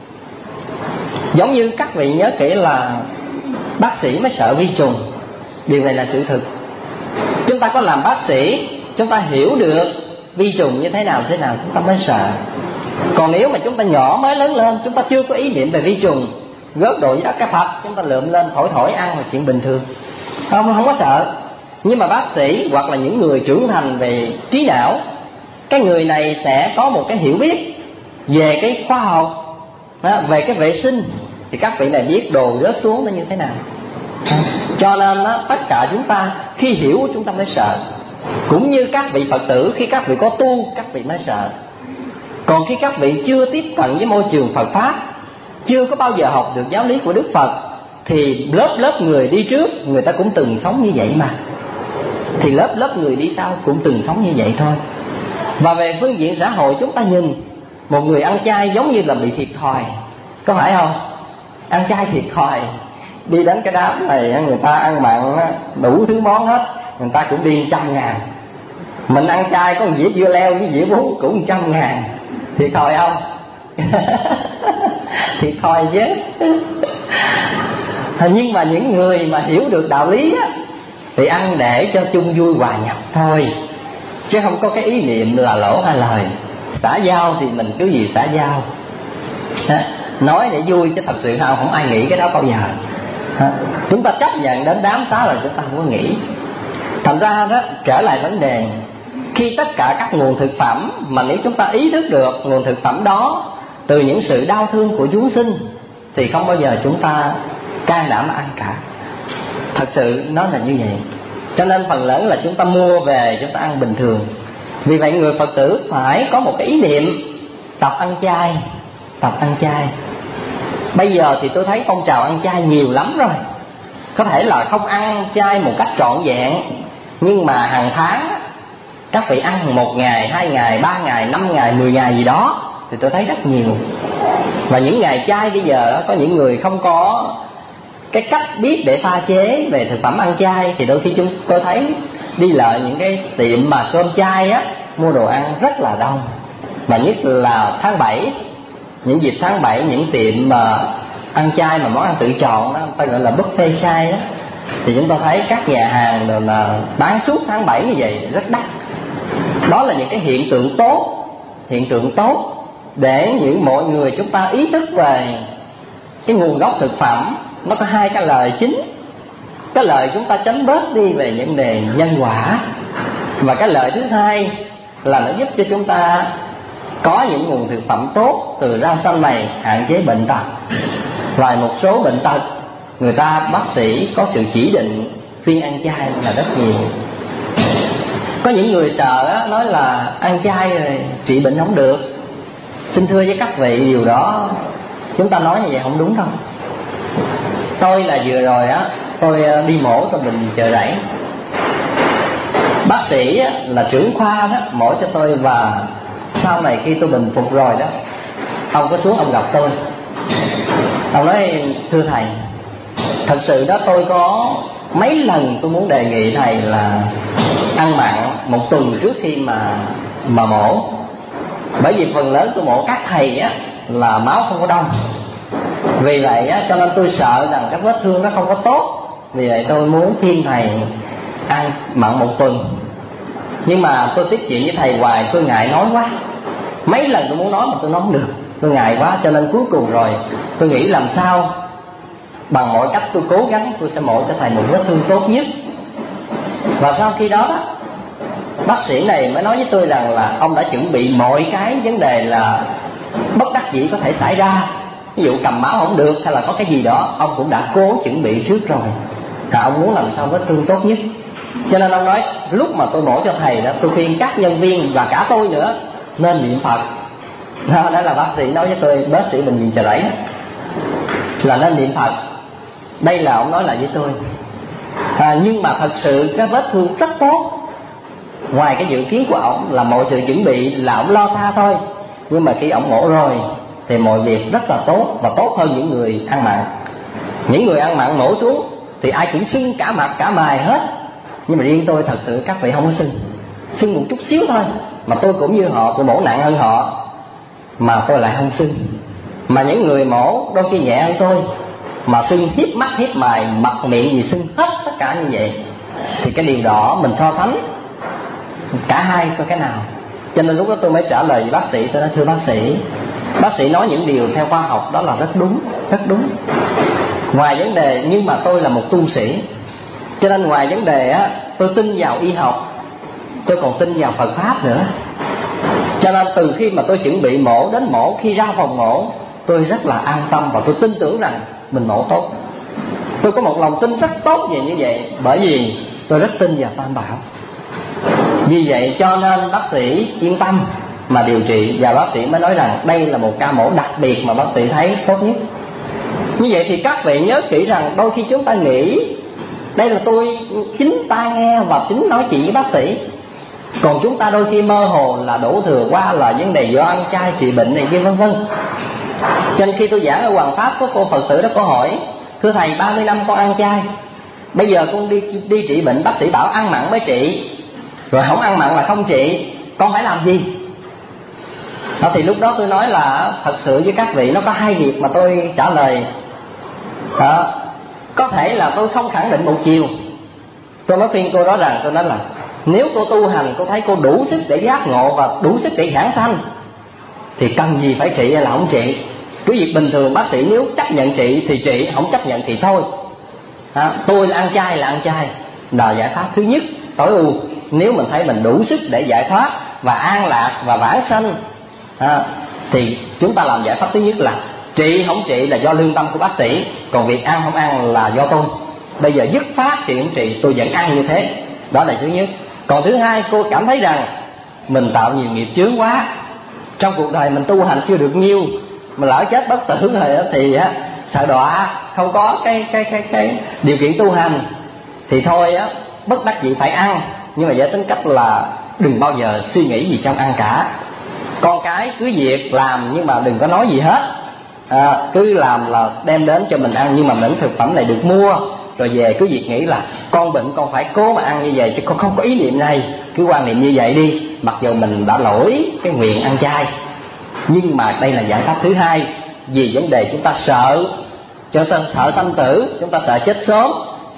Giống như các vị nhớ kỹ là bác sĩ mới sợ vi trùng. Điều này là sự thực. Chúng ta có làm bác sĩ, chúng ta hiểu được vi trùng như thế nào chúng ta mới sợ. Còn nếu mà chúng ta nhỏ mới lớn lên, chúng ta chưa có ý niệm về vi trùng, gớt đồ với đất cái Phật, chúng ta lượm lên thổi ăn là chuyện bình thường, không có sợ. Nhưng mà bác sĩ hoặc là những người trưởng thành về trí não, cái người này sẽ có một cái hiểu biết về cái khoa học, về cái vệ sinh, thì các vị này biết đồ rớt xuống nó như thế nào. Cho nên đó, tất cả chúng ta khi hiểu chúng ta mới sợ. Cũng như các vị Phật tử, khi các vị có tu các vị mới sợ. Còn khi các vị chưa tiếp cận với môi trường Phật Pháp, chưa có bao giờ học được giáo lý của Đức Phật, thì lớp người đi trước người ta cũng từng sống như vậy mà, thì lớp người đi sau cũng từng sống như vậy thôi. Và về phương diện xã hội chúng ta nhìn một người ăn chay giống như là bị thiệt thòi, có phải không? Ăn chay thiệt thòi. Đi đến cái đám này người ta ăn mặn đủ thứ món hết, người ta cũng đi 100.000. Mình ăn chay có một dĩa dưa leo với dĩa bún cũng 100.000. Thiệt thòi không? Thiệt thòi chứ. Nhưng mà những người mà hiểu được đạo lý á, thì ăn để cho chung vui hòa nhập thôi, chứ không có cái ý niệm là lỗ hai lời. Xã giao thì mình cứ gì xã giao, nói để vui, chứ thật sự không ai nghĩ cái đó bao giờ. Chúng ta chấp nhận đến đám xá rồi chúng ta không có nghĩ. Thành ra đó, trở lại vấn đề, khi tất cả các nguồn thực phẩm mà nếu chúng ta ý thức được nguồn thực phẩm đó từ những sự đau thương của chúng sinh, thì không bao giờ chúng ta can đảm ăn cả. Thật sự nó là như vậy. Cho nên phần lớn là chúng ta mua về chúng ta ăn bình thường. Vì vậy người Phật tử phải có một cái ý niệm tập ăn chay. Tập ăn chay. Bây giờ thì tôi thấy phong trào ăn chay nhiều lắm rồi. Có thể là không ăn chay một cách trọn vẹn, nhưng mà hàng tháng các vị ăn 1 ngày, 2 ngày, 3 ngày, 5 ngày, 10 ngày gì đó, thì tôi thấy rất nhiều. Và những ngày chay bây giờ có những người không có cái cách biết để pha chế về thực phẩm ăn chay, thì đôi khi tôi thấy đi lại những cái tiệm mà cơm chay á, mua đồ ăn rất là đông. Mà nhất là tháng 7, những dịp tháng 7, những tiệm mà ăn chay mà món ăn tự chọn đó, ta gọi là buffet chay đó, thì chúng ta thấy các nhà hàng đều là bán suốt tháng 7 như vậy rất đắt. Đó là những cái hiện tượng tốt để những mọi người chúng ta ý thức về cái nguồn gốc thực phẩm. Nó có hai cái lời chính. Cái lời chúng ta tránh bớt đi về vấn đề nhân quả, và cái lợi thứ hai là nó giúp cho chúng ta có những nguồn thực phẩm tốt từ rau xanh này, hạn chế bệnh tật. Và một số bệnh tật người ta bác sĩ có sự chỉ định khuyên ăn chay là rất nhiều. Có những người sợ á, nói là ăn chay rồi trị bệnh không được. Xin thưa với các vị, điều đó chúng ta nói như vậy không đúng đâu. Tôi là vừa rồi á, tôi đi mổ tại bệnh viện Chợ Rẫy. Bác sĩ á, là trưởng khoa đó mổ cho tôi, và sau này khi tôi bình phục rồi đó, ông có xuống ông gặp tôi. Ông nói: thưa thầy, thật sự đó tôi có mấy lần tôi muốn đề nghị thầy là ăn mặn một tuần trước khi mà mổ. Bởi vì phần lớn tôi mổ các thầy á là máu không có đông. Vì vậy á, cho nên tôi sợ rằng các vết thương nó không có tốt. Vì vậy tôi muốn khuyên thầy ăn mặn một tuần. Nhưng mà tôi tiếp chuyện với thầy hoài, tôi ngại nói quá. Mấy lần tôi muốn nói mà tôi nói không được, tôi ngại quá. Cho nên cuối cùng rồi tôi nghĩ làm sao bằng mọi cách tôi cố gắng tôi sẽ mổ cho thầy một vết thương tốt nhất. Và sau khi đó bác sĩ này mới nói với tôi rằng là ông đã chuẩn bị mọi cái vấn đề là bất đắc dĩ có thể xảy ra. Ví dụ cầm máu không được hay là có cái gì đó, ông cũng đã cố chuẩn bị trước rồi. Ông muốn làm sao vết thương tốt nhất. Cho nên ông nói lúc mà tôi mổ cho thầy đó, tôi khuyên các nhân viên và cả tôi nữa nên niệm Phật. Đó là bác sĩ nói với tôi, bác sĩ bệnh viện Chợ Rẫy là nên niệm Phật. Đây là ông nói lại với tôi. Nhưng mà thật sự cái vết thương rất tốt. Ngoài cái dự kiến của ông là mọi sự chuẩn bị là ông lo tha thôi, nhưng mà khi ông mổ rồi thì mọi việc rất là tốt, và tốt hơn những người ăn mặn. Những người ăn mặn mổ xuống thì ai cũng sưng cả mặt cả mày hết. Nhưng mà riêng tôi thật sự các vị không có sưng một chút xíu thôi. Mà tôi cũng như họ, tôi mổ nặng hơn họ mà tôi lại không sưng. Mà những người mổ đôi khi nhẹ hơn tôi mà sưng hiếp mắt hiếp mày, mặt miệng gì sưng hết tất cả như vậy. Thì cái điều đó mình so sánh cả hai coi cái nào. Cho nên lúc đó tôi mới trả lời với bác sĩ. Tôi nói: thưa bác sĩ nói những điều theo khoa học đó là rất đúng. Ngoài vấn đề, nhưng mà tôi là một tu sĩ, cho nên ngoài vấn đề á, tôi tin vào y học, tôi còn tin vào Phật Pháp nữa. Cho nên từ khi mà tôi chuẩn bị mổ đến mổ, khi ra phòng mổ, tôi rất là an tâm và tôi tin tưởng rằng mình mổ tốt. Tôi có một lòng tin rất tốt về như vậy, bởi vì tôi rất tin vào Tam Bảo. Vì vậy cho nên bác sĩ yên tâm mà điều trị, và bác sĩ mới nói rằng đây là một ca mổ đặc biệt mà bác sĩ thấy tốt nhất. Như vậy thì các vị nhớ kỹ rằng đôi khi chúng ta nghĩ đây là tôi chính tai nghe và chính nói chuyện với bác sĩ, còn chúng ta đôi khi mơ hồ là đổ thừa qua là vấn đề do ăn chay trị bệnh này kia vân vân. Cho nên khi tôi giảng ở Hoàng Pháp, có cô Phật tử đó có hỏi: thưa thầy, 30 năm con ăn chay, bây giờ con đi trị bệnh, bác sĩ bảo ăn mặn mới trị, rồi không ăn mặn là không trị, con phải làm gì? Đó, thì lúc đó tôi nói là thật sự với các vị nó có hai việc mà tôi trả lời. Đó, có thể là tôi không khẳng định một chiều. Tôi nói khuyên cô đó rằng, tôi nói là nếu cô tu hành, cô thấy cô đủ sức để giác ngộ và đủ sức để giảng sanh thì cần gì phải trị hay là không trị. Cứ việc bình thường bác sĩ nếu chấp nhận trị thì trị, không chấp nhận thì thôi. Tôi là ăn chay là ăn chay, là giải pháp thứ nhất tối ưu. Nếu mình thấy mình đủ sức để giải thoát và an lạc và vãng sanh thì chúng ta làm giải pháp thứ nhất là trị không trị là do lương tâm của bác sĩ, còn việc ăn không ăn là do tôi. Bây giờ dứt phát trị không trị, tôi vẫn ăn như thế. Đó là thứ nhất. Còn thứ hai, cô cảm thấy rằng mình tạo nhiều nghiệp chướng quá, trong cuộc đời mình tu hành chưa được nhiêu, mà lỡ chết bất tử rồi thì sợ đọa, không có cái điều kiện tu hành thì thôi bất đắc dĩ phải ăn. Nhưng mà với tính cách là đừng bao giờ suy nghĩ gì trong ăn cả. Con cái cứ việc làm nhưng mà đừng có nói gì hết, cứ làm là đem đến cho mình ăn. Nhưng mà những thực phẩm này được mua rồi về cứ việc nghĩ là con bệnh con phải cố mà ăn như vậy, chứ con không có ý niệm này. Cứ quan niệm như vậy đi, mặc dù mình đã lỗi cái nguyện ăn chay. Nhưng mà đây là giải pháp thứ hai. Vì vấn đề chúng ta sợ, cho ta sợ sanh tử, chúng ta sợ chết sớm,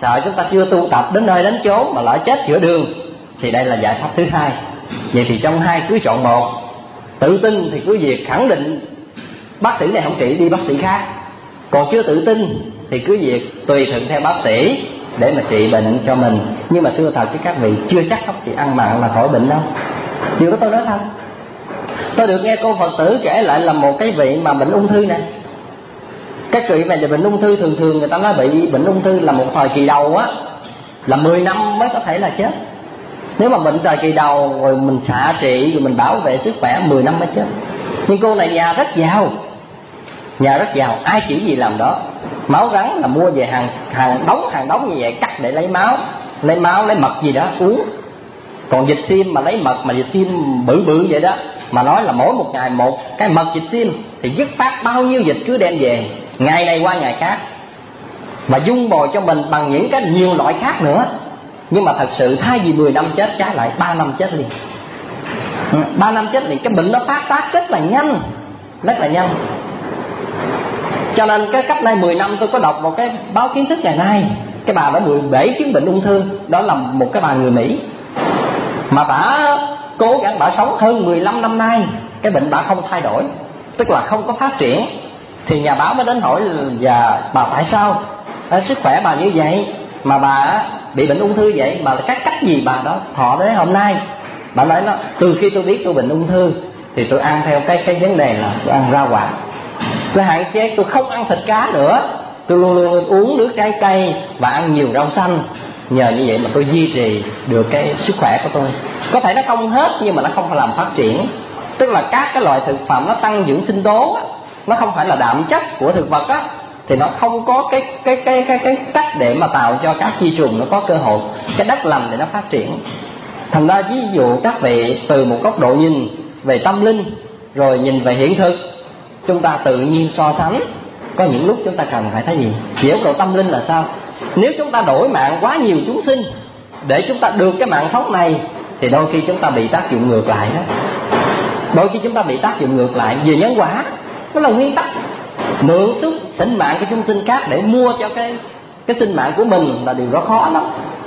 sợ chúng ta chưa tu tập đến nơi đến chốn mà lỡ chết giữa đường, thì đây là giải pháp thứ hai. Vậy thì trong hai cứ chọn một. Tự tin thì cứ việc khẳng định bác sĩ này không trị, đi bác sĩ khác. Còn chưa tự tin thì cứ việc tùy thuận theo bác sĩ để mà trị bệnh cho mình. Nhưng mà xưa thật chứ các vị, chưa chắc bác sĩ ăn mặn là khỏi bệnh đâu. Điều đó tôi nói thật. Tôi được nghe cô Phật tử kể lại là một cái vị mà bệnh ung thư này. Cái vị này là bệnh ung thư, thường người ta nói bị bệnh ung thư là một thời kỳ đầu á, là 10 năm mới có thể là chết. Nếu mà bệnh thời kỳ đầu rồi mình xạ trị rồi mình bảo vệ sức khỏe 10 năm mới chết. Nhưng cô này nhà rất giàu, ai chỉ gì làm đó. Máu rắn là mua về hàng đống như vậy, cắt để lấy máu, lấy mật gì đó uống. Còn dịch sim mà lấy mật mà dịch sim bự vậy đó, mà nói là mỗi một ngày một cái mật dịch sim thì dứt phát bao nhiêu dịch cứ đem về, ngày này qua ngày khác, và dung bồi cho mình bằng những cái nhiều loại khác nữa. Nhưng mà thật sự thay vì 10 năm chết, trái lại 3 năm chết liền. 3 năm chết liền, cái bệnh nó phát tác rất là nhanh. Cho nên cái cách đây 10 năm tôi có đọc một cái báo kiến thức ngày nay. Cái bà đã bị bể chứng bệnh ung thư. Đó là một cái bà người Mỹ, mà bà cố gắng bà sống hơn 15 năm nay, cái bệnh bà không thay đổi, tức là không có phát triển. Thì nhà báo mới đến hỏi và bà tại sao sức khỏe bà như vậy mà bà bị bệnh ung thư vậy, mà cách gì bà đó thọ đến hôm nay. Bà nói nó từ khi tôi biết tôi bệnh ung thư thì tôi ăn theo cái vấn đề là tôi ăn rau quả, tôi hạn chế, tôi không ăn thịt cá nữa, tôi luôn uống nước trái cây và ăn nhiều rau xanh. Nhờ như vậy mà tôi duy trì được cái sức khỏe của tôi. Có thể nó không hết nhưng mà nó không phải làm phát triển. Tức là các cái loại thực phẩm nó tăng dưỡng sinh tố á, nó không phải là đạm chất của thực vật á, thì nó không có cái cách để mà tạo cho các vi trùng nó có cơ hội, cái đất lành để nó phát triển. Thành ra ví dụ các vị từ một góc độ nhìn về tâm linh rồi nhìn về hiện thực, chúng ta tự nhiên so sánh. Có những lúc chúng ta cần phải thấy gì? Về góc độ tâm linh là sao? Nếu chúng ta đổi mạng quá nhiều chúng sinh để chúng ta được cái mạng sống này, thì đôi khi chúng ta bị tác dụng ngược lại đó. Đôi khi chúng ta bị tác dụng ngược lại về nhân quả. Đó là nguyên tắc. Mượn chút sinh mạng của chúng sinh khác để mua cho cái sinh mạng của mình là điều đó khó lắm,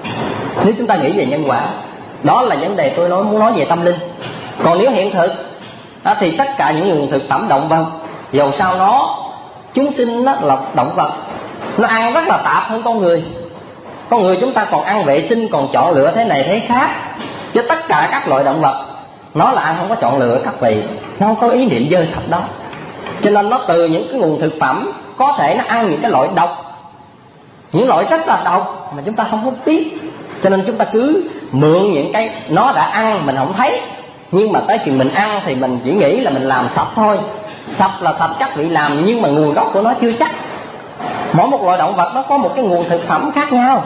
nếu chúng ta nghĩ về nhân quả. Đó là vấn đề tôi muốn nói về tâm linh. Còn nếu hiện thực thì tất cả những nguồn thực phẩm động vật, dầu sao chúng sinh nó là động vật, nó ăn rất là tạp hơn con người. Con người chúng ta còn ăn vệ sinh, còn chọn lựa thế này thế khác. Chứ tất cả các loại động vật nó là ăn không có chọn lựa các vị, nó không có ý niệm dơ sạch đó. Cho nên nó từ những cái nguồn thực phẩm, có thể nó ăn những cái loại độc, những loại rất là độc mà chúng ta không có biết. Cho nên chúng ta cứ mượn những cái nó đã ăn mình không thấy, nhưng mà tới chừng mình ăn thì mình chỉ nghĩ là mình làm sạch thôi. Sạch là sạch các vị làm, nhưng mà nguồn gốc của nó chưa chắc. Mỗi một loại động vật nó có một cái nguồn thực phẩm khác nhau.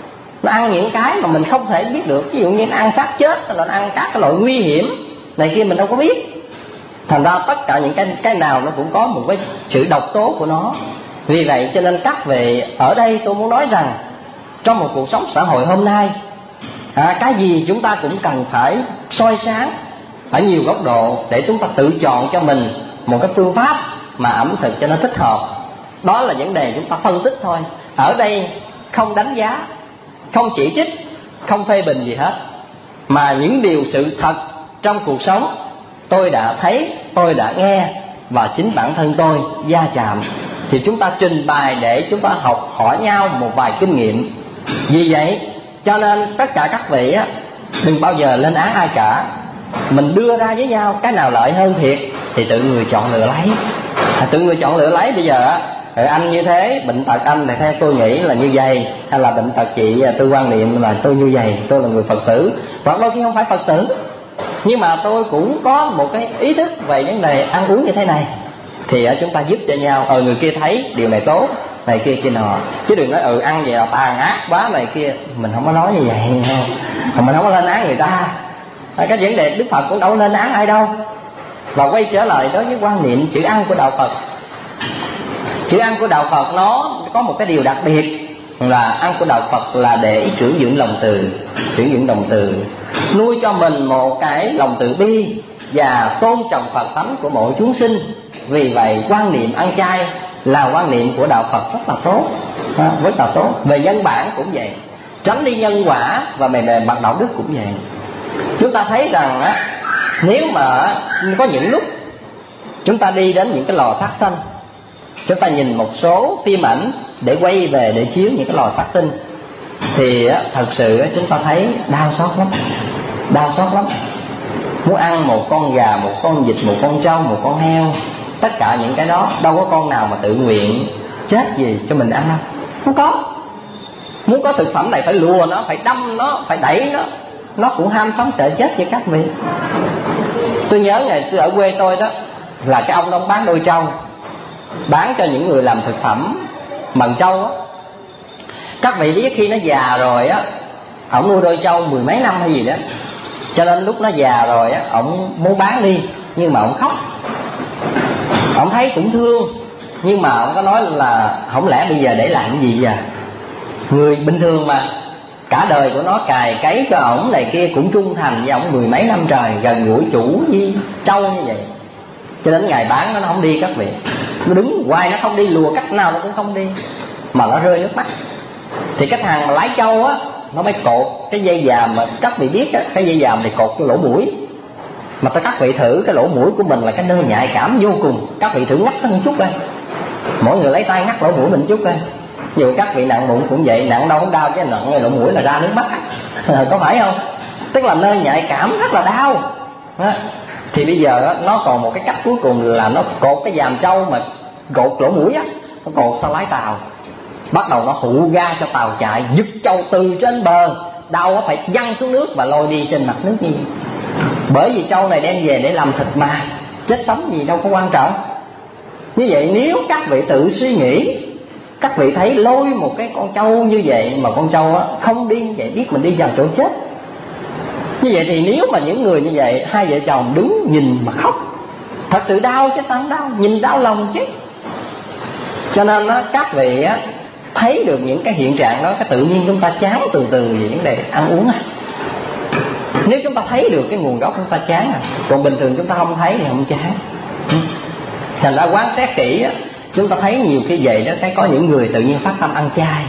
Nó ăn những cái mà mình không thể biết được. Ví dụ như nó ăn xác chết, hay là nó ăn các cái loại nguy hiểm này kia mình đâu có biết. Thành ra tất cả những cái nào nó cũng có một cái sự độc tố của nó. Vì vậy cho nên các vị ở đây tôi muốn nói rằng, trong một cuộc sống xã hội hôm nay, cái gì chúng ta cũng cần phải soi sáng ở nhiều góc độ để chúng ta tự chọn cho mình một cái phương pháp mà ẩm thực cho nó thích hợp. Đó là vấn đề chúng ta phân tích thôi. Ở đây không đánh giá, không chỉ trích, không phê bình gì hết, mà những điều sự thật trong cuộc sống tôi đã thấy, tôi đã nghe, và chính bản thân tôi va chạm, thì chúng ta trình bày để chúng ta học hỏi nhau một vài kinh nghiệm. Vì vậy cho nên tất cả các vị đừng bao giờ lên án ai cả. Mình đưa ra với nhau cái nào lợi hơn thiệt thì tự người chọn lựa lấy. Tự người chọn lựa lấy. Bây giờ anh như thế, bệnh tật anh thì theo tôi nghĩ là như vậy, hay là bệnh tật chị tôi quan niệm là tôi như vậy, tôi là người Phật tử. Hoặc đôi khi không phải Phật tử, nhưng mà tôi cũng có một cái ý thức về vấn đề ăn uống như thế này, thì chúng ta giúp cho nhau. Người kia thấy điều này tốt, này kia kia nọ, chứ đừng nói ăn vậy là tàn ác quá này kia. Mình không có nói như vậy, không, mình không có lên án người ta. Cái vấn đề Đức Phật cũng đâu lên án ai đâu. Và quay trở lại đối với quan niệm chữ ăn của đạo Phật. Chữ ăn của đạo Phật nó có một cái điều đặc biệt là ăn của đạo Phật là để trưởng dưỡng lòng từ, trưởng dưỡng lòng từ, nuôi cho mình một cái lòng từ bi và tôn trọng Phật tánh của mỗi chúng sinh. Vì vậy quan niệm ăn chay là quan niệm của đạo Phật rất là tốt. rất là tốt. Về nhân bản cũng vậy, tránh đi nhân quả, và về mặt đạo đức cũng vậy. Chúng ta thấy rằng nếu mà có những lúc chúng ta đi đến những cái lò sát sanh, chúng ta nhìn một số phim ảnh để quay về để chiếu những cái lò sát sinh, thì thật sự chúng ta thấy đau xót lắm, đau xót lắm. Muốn ăn một con gà, một con vịt, một con trâu, một con heo, tất cả những cái đó đâu có con nào mà tự nguyện chết gì cho mình ăn đâu, không có. Muốn có thực phẩm này phải lùa nó, phải đâm nó, phải đẩy nó cũng ham sống sợ chết với các vị. Tôi nhớ ngày xưa ở quê tôi đó, là cái ông đó bán đôi trâu, bán cho những người làm thực phẩm bằng trâu á. Các vị biết khi nó già rồi á, ổng nuôi đôi trâu 10 mấy năm hay gì đó, cho nên lúc nó già rồi á, ổng muốn bán đi, nhưng mà ổng khóc. Ổng thấy cũng thương, nhưng mà ổng có nói là không lẽ bây giờ để làm cái gì vậy? Người bình thường mà, cả đời của nó cày cấy cho ổng này kia, cũng trung thành với ổng 10 mấy năm trời, gần gũi chủ với trâu như vậy. Cho đến ngày bán nó không đi các vị, nó đứng hoài nó không đi, lùa cách nào nó cũng không đi, mà nó rơi nước mắt. Thì cái thằng mà lái trâu á, nó mới cột cái dây vàm, mà các vị biết á, cái dây vàm thì cột cho lỗ mũi. Mà các vị thử, cái lỗ mũi của mình là cái nơi nhạy cảm vô cùng. Các vị thử ngắt nó một chút coi, mỗi người lấy tay ngắt lỗ mũi mình chút coi. Dù các vị nặng bụng cũng vậy, nặng đâu không đau, chứ nặng ngay lỗ mũi là ra nước mắt có phải không? Tức là nơi nhạy cảm rất là đau đó. Thì bây giờ nó còn một cái cách cuối cùng là nó cột cái vàm trâu mà cột lỗ mũi á, nó cột sau lái tàu, bắt đầu nó hụ ga cho tàu chạy, giật trâu từ trên bờ, đau phải văng xuống nước và lôi đi trên mặt nước như vậy. Bởi vì trâu này đem về để làm thịt mà, chết sống gì đâu có quan trọng. Như vậy nếu các vị tự suy nghĩ, các vị thấy lôi một cái con trâu như vậy mà con trâu á không đi như vậy, biết mình đi vào chỗ chết. Như vậy thì nếu mà những người như vậy, hai vợ chồng đứng nhìn mà khóc, thật sự đau chứ sao không đau, nhìn đau lòng chứ. Cho nên á, các vị á thấy được những cái hiện trạng đó, cái tự nhiên chúng ta chán từ từ về vấn đề ăn uống à. Nếu chúng ta thấy được cái nguồn gốc chúng ta chán à, còn bình thường chúng ta không thấy thì không chán. Thành ra quán xét kỹ á, chúng ta thấy nhiều khi vậy đó, cái có những người tự nhiên phát tâm ăn chay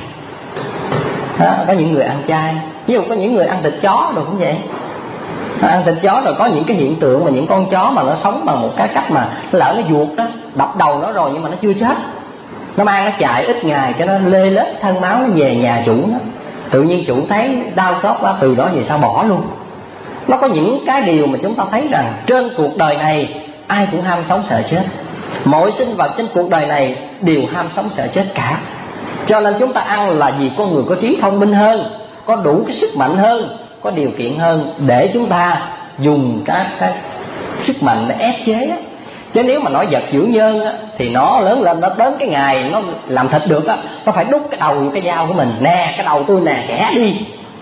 đó, có những người ăn chay. Ví dụ có những người ăn thịt chó rồi cũng vậy, ăn thịt chó rồi có những cái hiện tượng mà những con chó mà nó sống bằng một cái cách mà lỡ nó vuột đó, đập đầu nó rồi nhưng mà nó chưa chết, nó mang nó chạy ít ngày cho nó lê lết thân máu, nó về nhà chủ nó, tự nhiên chủ thấy đau xót quá, từ đó về sau bỏ luôn. Nó có những cái điều mà chúng ta thấy rằng trên cuộc đời này ai cũng ham sống sợ chết, mọi sinh vật trên cuộc đời này đều ham sống sợ chết cả. Cho nên chúng ta ăn là vì con người có trí thông minh hơn, có đủ cái sức mạnh hơn, có điều kiện hơn để chúng ta dùng các cái sức mạnh để ép chế á. Chứ nếu mà nói vật dưỡng nhân á, thì nó lớn lên, nó đến cái ngày nó làm thịt được á, nó phải đút cái đầu vào cái dao của mình, nè cái đầu tôi nè, kẻ đi,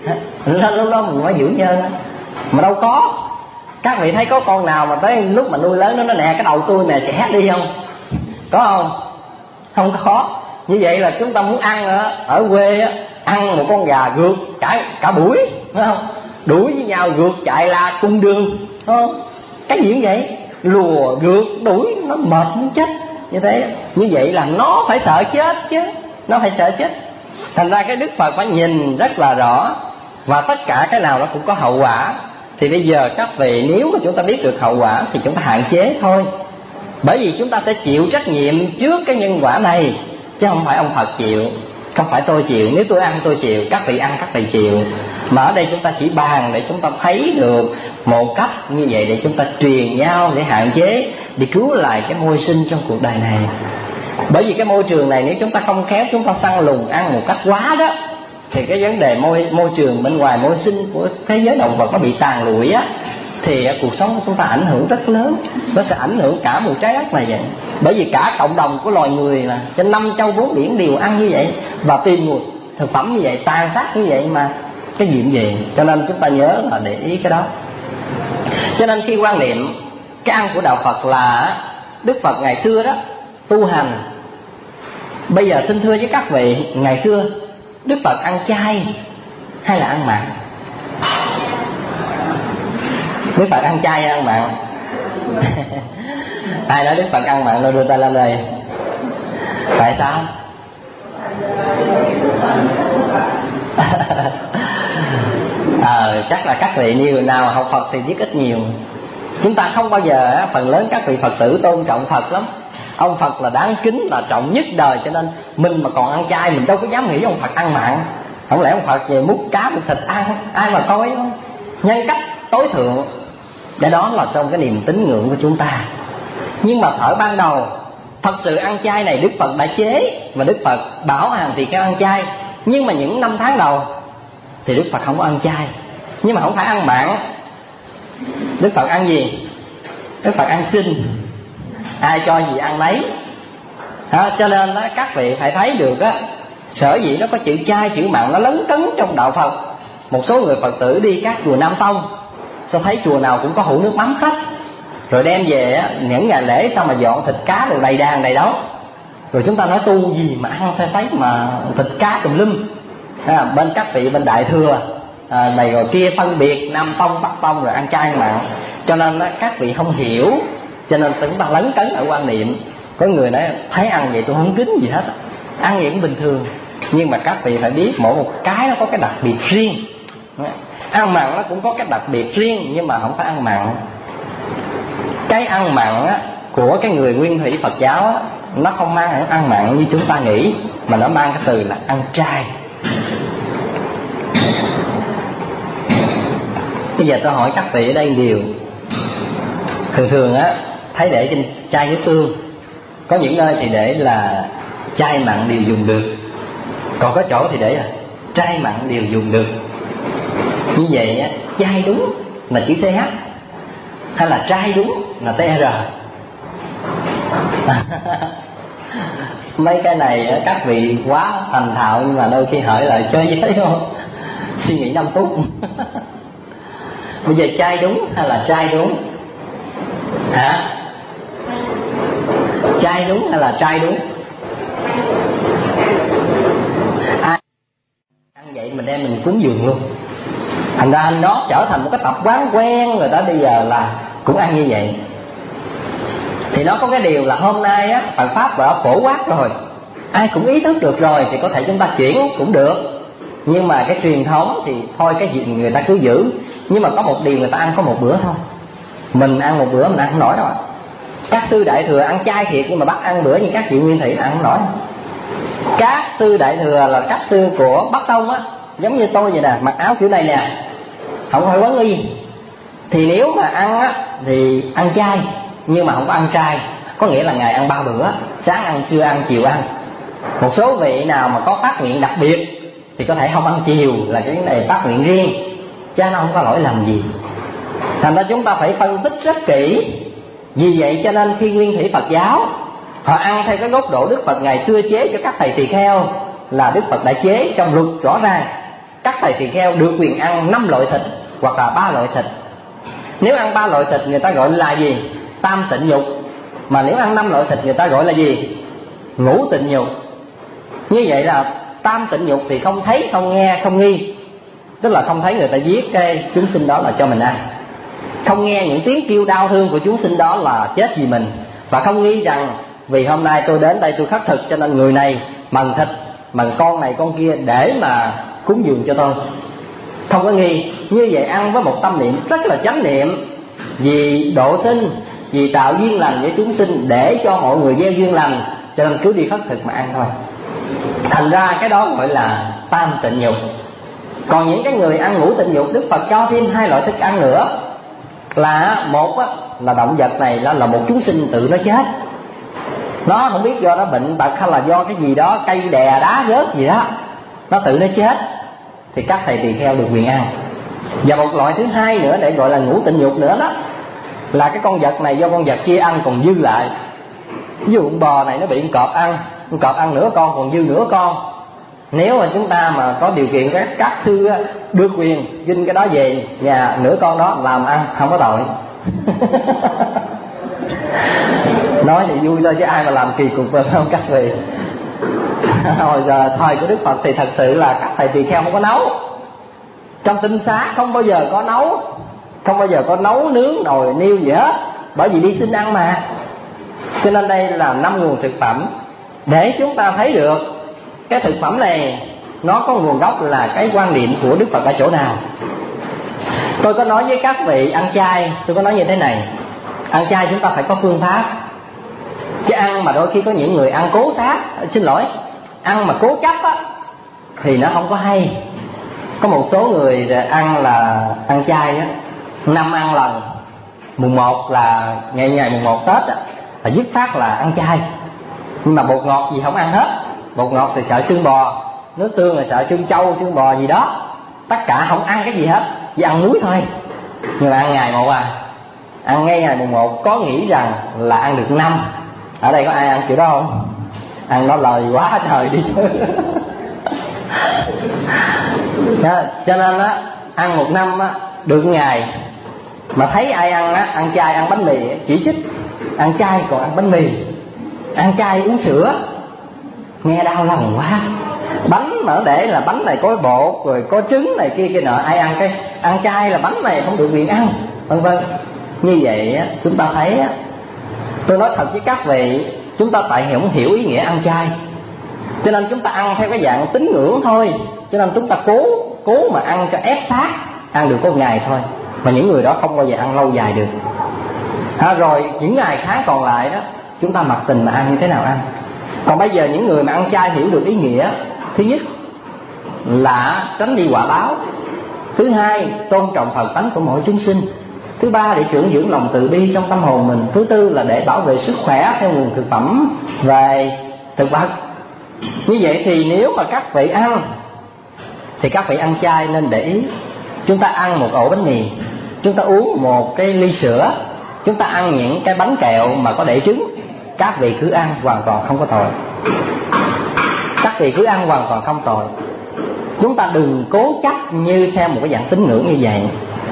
nó mình nói dưỡng nhân á. Mà đâu có. Các vị thấy có con nào mà tới lúc mà nuôi lớn nó nè cái đầu tôi nè, kẻ đi không? Có không? Không có. Như vậy là chúng ta muốn ăn á, ở quê á, ăn một con gà rượt cả buổi, phải không? Đuổi với nhau rượt chạy la cung đường, phải không? Cái gì cũng vậy, lùa rượt đuổi nó mệt muốn chết. Như vậy là nó phải sợ chết chứ, nó phải sợ chết. Thành ra cái Đức Phật phải nhìn rất là rõ, và tất cả cái nào nó cũng có hậu quả. Thì bây giờ các vị nếu mà chúng ta biết được hậu quả thì chúng ta hạn chế thôi. Bởi vì chúng ta sẽ chịu trách nhiệm trước cái nhân quả này, chứ không phải ông Phật chịu, không phải tôi chịu. Nếu tôi ăn tôi chịu, các vị ăn các vị chịu. Mà ở đây chúng ta chỉ bàn để chúng ta thấy được một cách như vậy, để chúng ta truyền nhau, để hạn chế, để cứu lại cái môi sinh trong cuộc đời này. Bởi vì cái môi trường này nếu chúng ta không khéo, chúng ta săn lùng ăn một cách quá đó, thì cái vấn đề môi trường bên ngoài, môi sinh của thế giới động vật nó bị tàn lụi á, thì cuộc sống của chúng ta ảnh hưởng rất lớn. Nó sẽ ảnh hưởng cả một trái đất này vậy. Bởi vì cả cộng đồng của loài người là trên 5 châu 4 biển đều ăn như vậy, và tìm nguồn thực phẩm như vậy, tàn sát như vậy, mà cái gì cũng vậy. Cho nên chúng ta nhớ là để ý cái đó. Cho nên khi quan niệm cái ăn của đạo Phật là Đức Phật ngày xưa đó tu hành. Bây giờ xin thưa với các vị, ngày xưa Đức Phật ăn chay hay là ăn mặn? Đức Phật ăn chay hay ăn mặn? Ai nói Đức Phật ăn mặn đâu đưa tay lên đây. Tại sao? Chắc là các vị nhiều nào học Phật thì biết ít nhiều. Chúng ta không bao giờ, phần lớn các vị Phật tử tôn trọng Phật lắm. Ông Phật là đáng kính, là trọng nhất đời, cho nên mình mà còn ăn chay mình đâu có dám nghĩ ông Phật ăn mặn. Không lẽ ông Phật về múc cá múc thịt ăn, ai mà coi không? Nhân cách tối thượng. Để đó là trong cái niềm tín ngưỡng của chúng ta. Nhưng mà ở ban đầu thật sự ăn chay này Đức Phật đã chế, và Đức Phật bảo hàng tỳ kheo ăn chay. Nhưng mà những năm tháng đầu thì Đức Phật không có ăn chay. Nhưng mà không phải ăn mặn. Đức Phật ăn gì? Đức Phật ăn xin, ai cho gì ăn nấy. Cho nên đó, các vị phải thấy được á, sở dĩ nó có chữ chay chữ mặn nó lấn cấn trong đạo Phật. Một số người Phật tử đi các chùa Nam Tông, sao thấy chùa nào cũng có hũ nước mắm hết, rồi đem về á, những ngày lễ sao mà dọn thịt cá đều đầy đàn đầy đó. Rồi chúng ta nói tu gì mà ăn thấy mà thịt cá tùm lum. Bên các vị bên Đại Thừa này rồi kia phân biệt Nam Tông Bắc Tông rồi ăn chay ăn mặn. Cho nên đó, các vị không hiểu, cho nên chúng ta lấn cấn ở quan niệm. Có người nói thấy ăn vậy tôi không kính gì hết, ăn vậy cũng bình thường. Nhưng mà các vị phải biết mỗi một cái nó có cái đặc biệt riêng. Ăn mặn nó cũng có cái đặc biệt riêng, nhưng mà không phải ăn mặn. Cái ăn mặn á, của cái người nguyên thủy Phật giáo á, nó không mang ăn mặn như chúng ta nghĩ, mà nó mang cái từ là ăn chay. Bây giờ tôi hỏi các vị ở đây điều. Thường á thấy để trên chai nước tương, có những nơi thì để là chay mặn đều dùng được, còn có chỗ thì để là chay mặn đều dùng được. Như vậy á, chay đúng là chữ CH hay là trai đúng là TR? Mấy cái này các vị quá thành thạo, nhưng mà đôi khi hỏi lại chơi với không, suy nghĩ 5 phút. Bây giờ trai đúng hay là trai đúng? Hả? Trai đúng hay là trai đúng? Ai ăn vậy mình đem mình cúng dường luôn, thành ra nó trở thành một cái tập quán quen rồi đó. Bây giờ là cũng ăn như vậy. Thì nó có cái điều là hôm nay á, Phật Pháp đã phổ quát rồi, ai cũng ý thức được rồi, thì có thể chúng ta chuyển cũng được. Nhưng mà cái truyền thống thì thôi, cái gì người ta cứ giữ. Nhưng mà có một điều, người ta ăn có một bữa thôi, mình ăn một bữa mình ăn không nổi đâu. Các sư Đại Thừa ăn chay thiệt, nhưng mà bắt ăn bữa như các vị Nguyên Thủy là ăn không nổi. Các sư Đại Thừa là các sư của Bắc Tông á, giống như tôi vậy nè, mặc áo kiểu này nè, không phải quán y. Thì nếu mà ăn á thì ăn chay, nhưng mà không có ăn trai. Có nghĩa là ngày ăn 3 bữa, sáng ăn, trưa ăn, chiều ăn. Một số vị nào mà có phát nguyện đặc biệt thì có thể không ăn chiều, là cái này phát nguyện riêng, chứ nó không có lỗi lầm gì. Thành ra chúng ta phải phân tích rất kỹ. Vì vậy cho nên khi Nguyên Thủy Phật giáo họ ăn theo cái góc độ Đức Phật ngày xưa chế cho các thầy tỳ kheo, là Đức Phật đã chế trong luật rõ ràng các thầy tỳ kheo được quyền ăn 5 loại thịt hoặc là 3 loại thịt. Nếu ăn 3 loại thịt người ta gọi là gì? Tam tịnh nhục. Mà nếu ăn 5 loại thịt người ta gọi là gì? Ngũ tịnh nhục. Như vậy là tam tịnh nhục thì không thấy, không nghe, không nghi. Tức là không thấy người ta giết cái chúng sinh đó là cho mình ăn, không nghe những tiếng kêu đau thương của chúng sinh đó là chết vì mình, và không nghi rằng vì hôm nay tôi đến đây tôi khất thực cho nên người này mần thịt, mần con này con kia để mà cúng dường cho tôi. Không có nghi. Như vậy ăn với một tâm niệm rất là chánh niệm, vì độ sinh, vì tạo duyên lành với chúng sinh, để cho mọi người gieo duyên lành, cho nên cứ đi khất thực mà ăn thôi. Thành ra cái đó gọi là tam tịnh nhục. Còn những cái người ăn ngũ tịnh nhục, Đức Phật cho thêm 2 loại thức ăn nữa. Là một á, là động vật này là một chúng sinh tự nó chết, nó không biết do nó bệnh tật hay là do cái gì đó, cây đè đá rớt gì đó, nó tự nó chết, thì các thầy tỳ kheo được quyền ăn. Và một loại thứ hai nữa để gọi là ngũ tịnh nhục nữa đó, là cái con vật này do con vật kia ăn còn dư lại. Ví dụ con bò này nó bị con cọp ăn nửa con còn dư nửa con. Nếu mà chúng ta mà có điều kiện, các sư đưa quyền ginh cái đó về nhà, nửa con đó làm ăn không có tội. Nói thì vui thôi chứ ai mà làm kỳ cục rồi không các vị. Hồi giờ thời của Đức Phật thì thật sự là các thầy tỳ kheo không có nấu. Trong tinh xá không bao giờ có nấu, không bao giờ có nấu nướng nồi niêu gì hết, bởi vì đi xin ăn mà. Cho nên đây là 5 nguồn thực phẩm để chúng ta thấy được cái thực phẩm này nó có nguồn gốc là cái quan niệm của Đức Phật ở chỗ nào. Tôi có nói với các vị ăn chay, tôi có nói như thế này: ăn chay chúng ta phải có phương pháp. Chứ ăn mà đôi khi có những người ăn cố sát, ăn mà cố chấp á, thì nó không có hay. Có một số người ăn là ăn chay á, năm ăn lần, mùng 1 là ngày mùng 1 Tết á, là dứt phát là ăn chay. Nhưng mà bột ngọt gì không ăn hết. Bột ngọt thì sợ xương bò, nước tương là sợ xương trâu, xương bò gì đó, tất cả không ăn cái gì hết, chỉ ăn muối thôi. Nhưng mà ăn ngày 1 ăn ngay ngày mùng 1 có nghĩ rằng là ăn được 5. Ở đây có ai ăn kiểu đó không? Ăn nó lời quá trời đi chứ. Cho nên á, ăn 1 năm á, được ngày. Mà thấy ai ăn á, ăn chay, ăn bánh mì chỉ trích: ăn chay còn ăn bánh mì, ăn chay uống sữa. Nghe đau lòng quá. Bánh mà nó để là bánh này có bột, rồi có trứng này kia nọ, ai ăn cái ăn chay là bánh này không được quyền ăn, vân vân. Như vậy á, chúng ta thấy á, tôi nói thật với các vị, chúng ta tại không hiểu ý nghĩa ăn chay, cho nên chúng ta ăn theo cái dạng tín ngưỡng thôi. Cho nên chúng ta cố mà ăn cho ép sát, ăn được có một ngày thôi. Mà những người đó không bao giờ ăn lâu dài được. Rồi những ngày tháng còn lại đó, chúng ta mặc tình mà ăn như thế nào ăn. Còn bây giờ những người mà ăn chay hiểu được ý nghĩa: thứ nhất là tránh đi quả báo, thứ hai tôn trọng Phật tánh của mỗi chúng sinh, thứ ba để trưởng dưỡng lòng từ bi trong tâm hồn mình, thứ tư là để bảo vệ sức khỏe theo nguồn thực phẩm về thực vật. Như vậy thì nếu mà các vị ăn thì các vị ăn chay nên để ý. Chúng ta ăn một ổ bánh mì, chúng ta uống một cái ly sữa, chúng ta ăn những cái bánh kẹo mà có để trứng, các vị cứ ăn hoàn toàn không có tội. Các vị cứ ăn hoàn toàn không tội. Chúng ta đừng cố chấp như theo một cái dạng tín ngưỡng như vậy.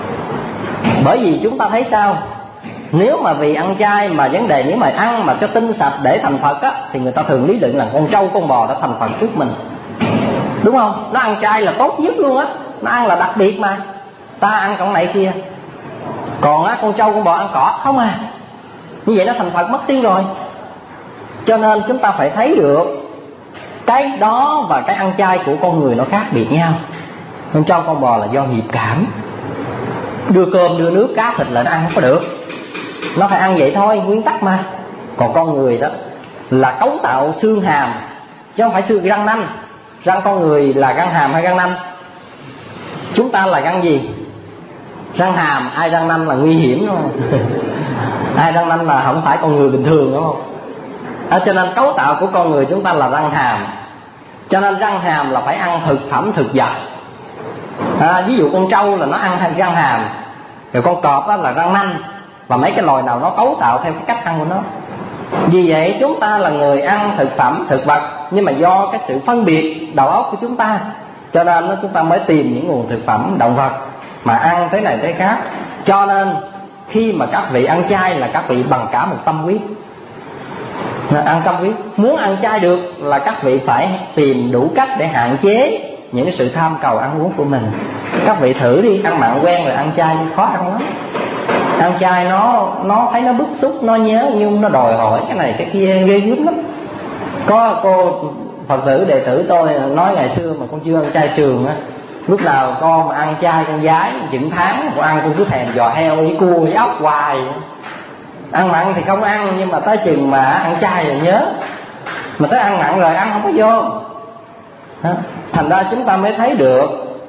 Bởi vì chúng ta thấy sao? Nếu mà vì ăn chay mà vấn đề nếu mà ăn mà cho tinh sạch để thành Phật á, thì người ta thường lý luận là con trâu con bò đã thành Phật trước mình, đúng không? Nó ăn chay là tốt nhất luôn á, nó ăn là đặc biệt mà. Ta ăn con này kia, còn á con trâu con bò ăn cỏ không à. Như vậy nó thành Phật mất tiêu rồi. Cho nên chúng ta phải thấy được cái đó và cái ăn chay của con người nó khác biệt nhau. Con trâu con bò là do nghiệp cảm, đưa cơm đưa nước cá thịt là nó ăn không có được, nó phải ăn vậy thôi, nguyên tắc mà. Còn con người đó là cấu tạo xương hàm chứ không phải xương răng nanh. Răng con người là răng hàm hay răng nanh? Chúng ta là răng gì? Răng hàm. Ai răng nanh là nguy hiểm, đúng không? Ai răng nanh là không phải con người bình thường, đúng không? Cho nên cấu tạo của con người chúng ta là răng hàm. Cho nên răng hàm là phải ăn thực phẩm thực vật. Ví dụ con trâu là nó ăn răng hàm, rồi con cọp là răng nanh, và mấy cái loài nào nó cấu tạo theo cái cách ăn của nó. Vì vậy chúng ta là người ăn thực phẩm thực vật, nhưng mà do cái sự phân biệt đầu óc của chúng ta, cho nên chúng ta mới tìm những nguồn thực phẩm động vật mà ăn thế này thế khác. Cho nên khi mà các vị ăn chay là các vị bằng cả một tâm huyết, ăn tâm huyết. Muốn ăn chay được là các vị phải tìm đủ cách để hạn chế những cái sự tham cầu ăn uống của mình. Các vị thử đi, ăn mặn quen rồi ăn chay khó ăn lắm. Ăn chay nó thấy nó bức xúc, nó nhớ nhung, nó đòi hỏi cái này cái kia, ghê gớm lắm. Có cô Phật tử đệ tử tôi nói ngày xưa mà con chưa ăn chay trường á, lúc nào con mà ăn chay con gái chừng tháng con ăn con cứ thèm giò heo với cua với ốc hoài. Ăn mặn thì không ăn, nhưng mà tới chừng mà ăn chay rồi nhớ, mà tới ăn mặn rồi ăn không có vô. Thành ra chúng ta mới thấy được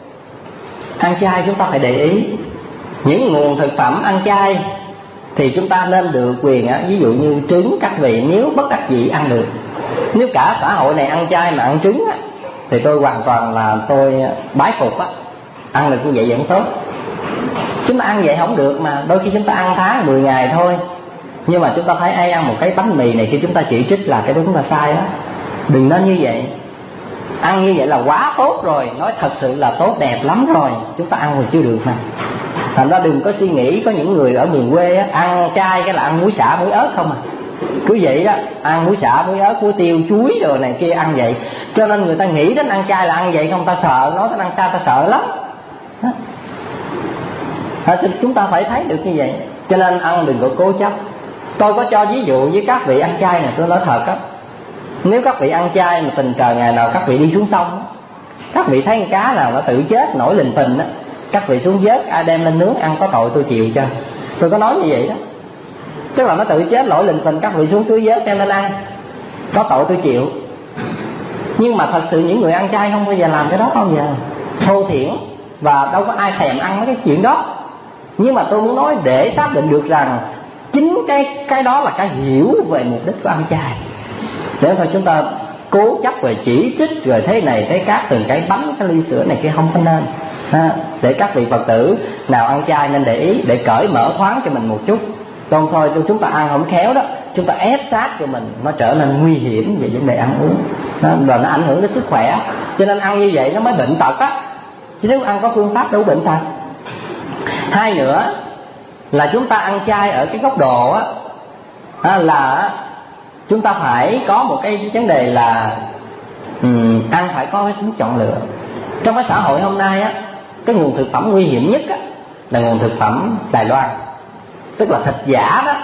ăn chay chúng ta phải để ý những nguồn thực phẩm ăn chay thì chúng ta nên được quyền á. Ví dụ như trứng, các vị nếu bất đắc dĩ ăn được. Nếu cả xã hội này ăn chay mà ăn trứng á, thì tôi hoàn toàn là tôi bái phục á. Ăn được như vậy vẫn tốt. Chúng ta ăn vậy không được mà. Đôi khi chúng ta ăn tháng 10 ngày thôi, nhưng mà chúng ta thấy ai ăn một cái bánh mì này khi chúng ta chỉ trích là cái đúng là sai đó. Đừng nên như vậy. Ăn như vậy là quá tốt rồi, nói thật sự là tốt đẹp lắm rồi. Chúng ta ăn rồi chưa được mà. Thành ra đừng có suy nghĩ có những người ở miền quê á, ăn chay cái là ăn muối xả muối ớt không à. Cứ vậy đó, ăn muối xả muối ớt, muối tiêu, chuối rồi này kia ăn vậy. Cho nên người ta nghĩ đến ăn chay là ăn vậy không, ta sợ. Nói đến ăn chay ta sợ lắm. Chúng ta phải thấy được như vậy. Cho nên ăn đừng có cố chấp. Tôi có cho ví dụ với các vị ăn chay này, tôi nói thật á, Nếu các vị ăn chay mà tình cờ ngày nào các vị đi xuống sông, các vị thấy con cá nào nó tự chết nổi lình phình á, các vị xuống vớt ai đem lên nướng ăn có tội tôi chịu cho. Tôi có nói như vậy đó. Tức là nó tự chết nổi lình phình, các vị xuống tưới vớt đem lên ăn, có tội tôi chịu. Nhưng mà thật sự những người ăn chay không bao giờ làm cái đó bao giờ, thô thiển, và đâu có ai thèm ăn mấy cái chuyện đó. Nhưng mà tôi muốn nói để xác định được rằng chính cái đó là cái hiểu về mục đích của ăn chay. Nếu thôi chúng ta cố chấp về chỉ trích rồi thế này thế khác, từng cái bánh cái ly sữa này kia không có nên ha. Để các vị Phật tử nào ăn chay nên để ý, để cởi mở thoáng cho mình một chút. Còn thôi chúng ta ăn không khéo đó, chúng ta ép sát cho mình, nó trở nên nguy hiểm về vấn đề ăn uống đó, rồi nó ảnh hưởng đến sức khỏe. Cho nên ăn như vậy nó mới bệnh tật á, chứ nếu ăn có phương pháp đâu bệnh tật. Hai nữa là chúng ta ăn chay ở cái góc độ á, là chúng ta phải có một cái vấn đề là ăn phải có cái tính chọn lựa. Trong cái xã hội hôm nay á, cái nguồn thực phẩm nguy hiểm nhất á, là nguồn thực phẩm Đài Loan, tức là thịt giả đó.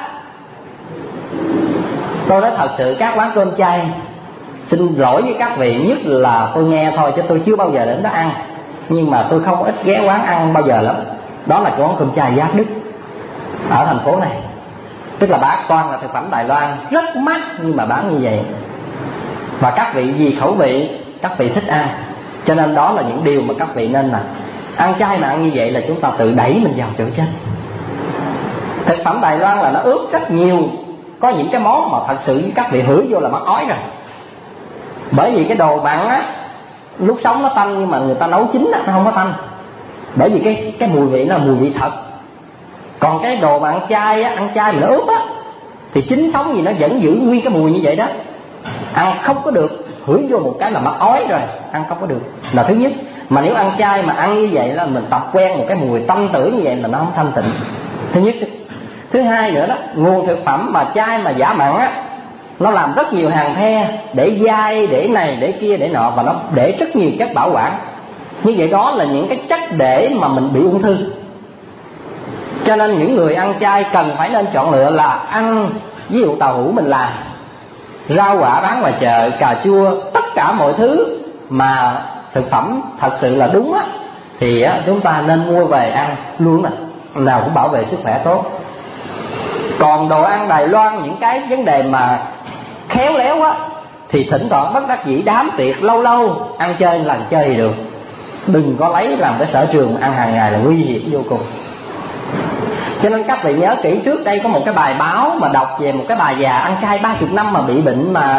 Tôi nói thật sự các quán cơm chay, xin lỗi với các vị, nhất là tôi nghe thôi chứ tôi chưa bao giờ đến đó ăn, nhưng mà tôi không ít ghé quán ăn bao giờ lắm. Đó là cái quán cơm chay Giác Đức ở thành phố này. Tức là bán toàn là thực phẩm Đài Loan, rất mắc nhưng mà bán như vậy. Và các vị vì khẩu vị các vị thích ăn, cho nên đó là những điều mà các vị nên làm. Ăn chay mà ăn như vậy là chúng ta tự đẩy mình vào chỗ chết. Thực phẩm Đài Loan là nó ướp rất nhiều, có những cái món mà thật sự các vị hửi vô là mắc ói rồi. Bởi vì cái đồ mặn á, lúc sống nó tanh nhưng mà người ta nấu chín á, nó không có tanh. Bởi vì cái mùi vị nó là mùi vị thật. Còn cái đồ mà ăn chay á, ăn chay mà nó ướp á, thì chín sống gì nó vẫn giữ nguyên cái mùi như vậy đó. Ăn không có được, hửi vô một cái là mắc ói rồi, ăn không có được là thứ nhất. Mà nếu ăn chay mà ăn như vậy là mình tập quen một cái mùi tanh tưởi như vậy là nó không thanh tịnh. Thứ nhất. Thứ hai nữa đó, nguồn thực phẩm mà chay mà giả mặn á, nó làm rất nhiều hàng the để dai, để này, để kia, để nọ, và nó để rất nhiều chất bảo quản. Như vậy đó là những cái chất để mà mình bị ung thư. Cho nên những người ăn chay cần phải nên chọn lựa là ăn, ví dụ tàu hũ mình làm, rau quả bán ngoài chợ, cà chua, tất cả mọi thứ mà thực phẩm thật sự là đúng á, thì chúng ta nên mua về ăn luôn, nào cũng bảo vệ sức khỏe tốt. Còn đồ ăn Đài Loan, những cái vấn đề mà khéo léo á, thì thỉnh thoảng bất đắc dĩ đám tiệc lâu lâu ăn chơi lần chơi thì được. Đừng có lấy làm cái sở trường ăn hàng ngày là nguy hiểm vô cùng. Cho nên các vị nhớ kỹ, trước đây có một cái bài báo mà đọc về một cái bà già ăn chay 30 năm mà bị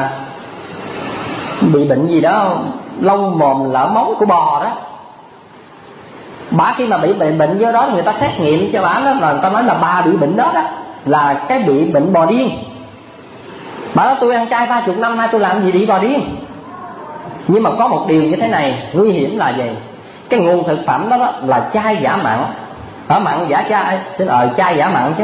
bệnh gì đó lông mồm lở móng của bò đó. Bà khi mà bị bệnh do đó người ta xét nghiệm cho bà đó, là người ta nói là bà bị bệnh đó đó là cái bị bệnh bò điên. Bà nói tôi ăn chay 30 năm nay tôi làm gì bị bò điên. Nhưng mà có một điều như thế này nguy hiểm là gì? Cái nguồn thực phẩm đó là chay giả mặn. Ở mặn giả chay, chay giả mặn chứ.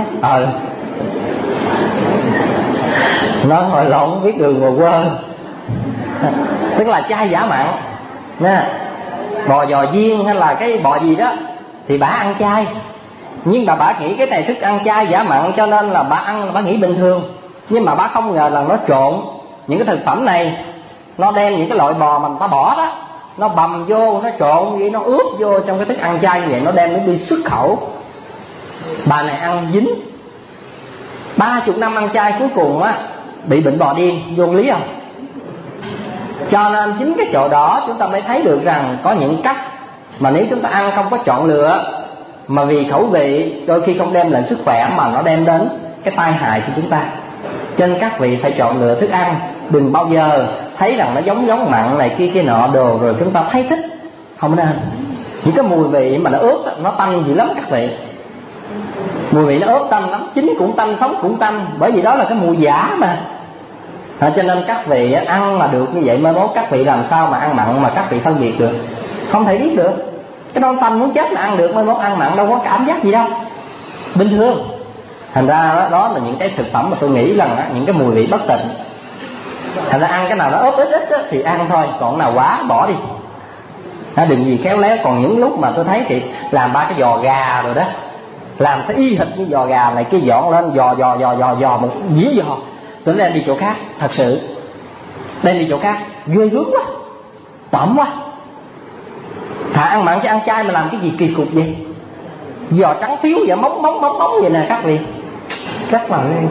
Nói hồi lộn biết đường mà quên. Tức là chay giả mặn nha. Bò giò viên hay là cái bò gì đó thì bà ăn chay, nhưng mà bà nghĩ cái này thức ăn chay giả mặn, cho nên là bà ăn bà nghĩ bình thường. Nhưng mà bà không ngờ là nó trộn những cái thực phẩm này, nó đem những cái loại bò mà người ta bỏ đó, nó bầm vô, nó trộn vậy, nó ướp vô trong cái thức ăn chay như vậy, nó đem nó đi xuất khẩu. Bà này ăn dính 30 năm ăn chay, cuối cùng á bị bệnh bò điên, vô lý không? Cho nên chính cái chỗ đó chúng ta mới thấy được rằng có những cách mà nếu chúng ta ăn không có chọn lựa, mà vì khẩu vị đôi khi không đem lại sức khỏe mà nó đem đến cái tai hại cho chúng ta. Cho nên các vị phải chọn lựa thức ăn, đừng bao giờ thấy rằng nó giống mặn này kia nọ đồ rồi chúng ta thấy thích, không nên. Những cái mùi vị mà nó ướp nó tanh dữ lắm các vị, mùi vị nó ướp tanh lắm, chín cũng tanh, sống cũng tanh, bởi vì đó là cái mùi giả mà. Cho nên các vị ăn là được như vậy, mai mốt các vị làm sao mà ăn mặn mà các vị phân biệt được, không thể biết được. Cái đó tanh muốn chết mà ăn được, mai mốt ăn mặn đâu có cảm giác gì đâu, bình thường. Thành ra đó là những cái thực phẩm mà tôi nghĩ rằng những cái mùi vị bất tịnh. Thành ra ăn cái nào nó ốp ít thì ăn thôi, còn nào quá bỏ đi. Đừng gì khéo léo. Còn những lúc mà tôi thấy thì làm ba cái giò gà rồi đó, làm cái y hệt như giò gà này kia, dọn lên giò một dĩa giò, tôi đem đi chỗ khác. Thật sự Đem đi chỗ khác ghê gớm quá, tởm quá. Thà ăn mặn chứ ăn chay mà làm cái gì kỳ cục vậy? Giò trắng phiếu vậy, móng vậy nè các vị. Rất là ghê.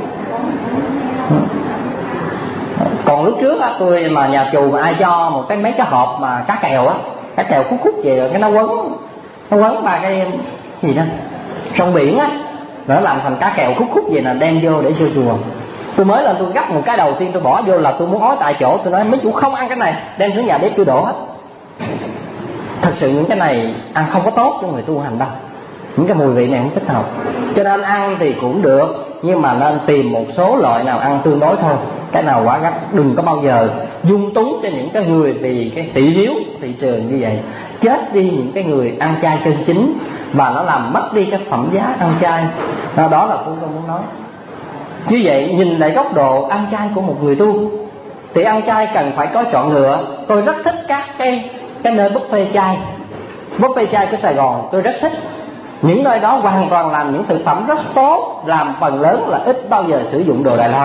Còn lúc trước á, tôi mà nhà chùa mà ai cho một cái mấy cái hộp mà cá kèo á, cá kèo khúc về rồi cái nó quấn ba cái gì đó rong biển á, rồi nó làm thành cá kèo khúc về là đem vô để vô chùa. Tôi mới là tôi gấp một cái đầu tiên tôi bỏ vô là tôi muốn ói tại chỗ. Tôi nói mấy chủ không ăn cái này, đem xuống nhà bếp tôi đổ hết. Thật sự những cái này ăn không có tốt cho người tu hành đâu. Những cái mùi vị này không thích hợp. Cho nên ăn thì cũng được, nhưng mà nên tìm một số loại nào ăn tương đối thôi. Cái nào quá gắt đừng có bao giờ dung túng cho những cái người vì cái thị hiếu thị trường như vậy. Chết đi những cái người ăn chay chân chính, và nó làm mất đi cái phẩm giá ăn chay. Đó là tôi không muốn nói. Như vậy nhìn lại góc độ ăn chay của một người tu thì ăn chay cần phải có chọn lựa. Tôi rất thích các cái nơi buffet chay. Buffet chay của Sài Gòn tôi rất thích. Những nơi đó hoàn toàn làm những thực phẩm rất tốt, làm phần lớn là ít bao giờ sử dụng đồ Đài Loan,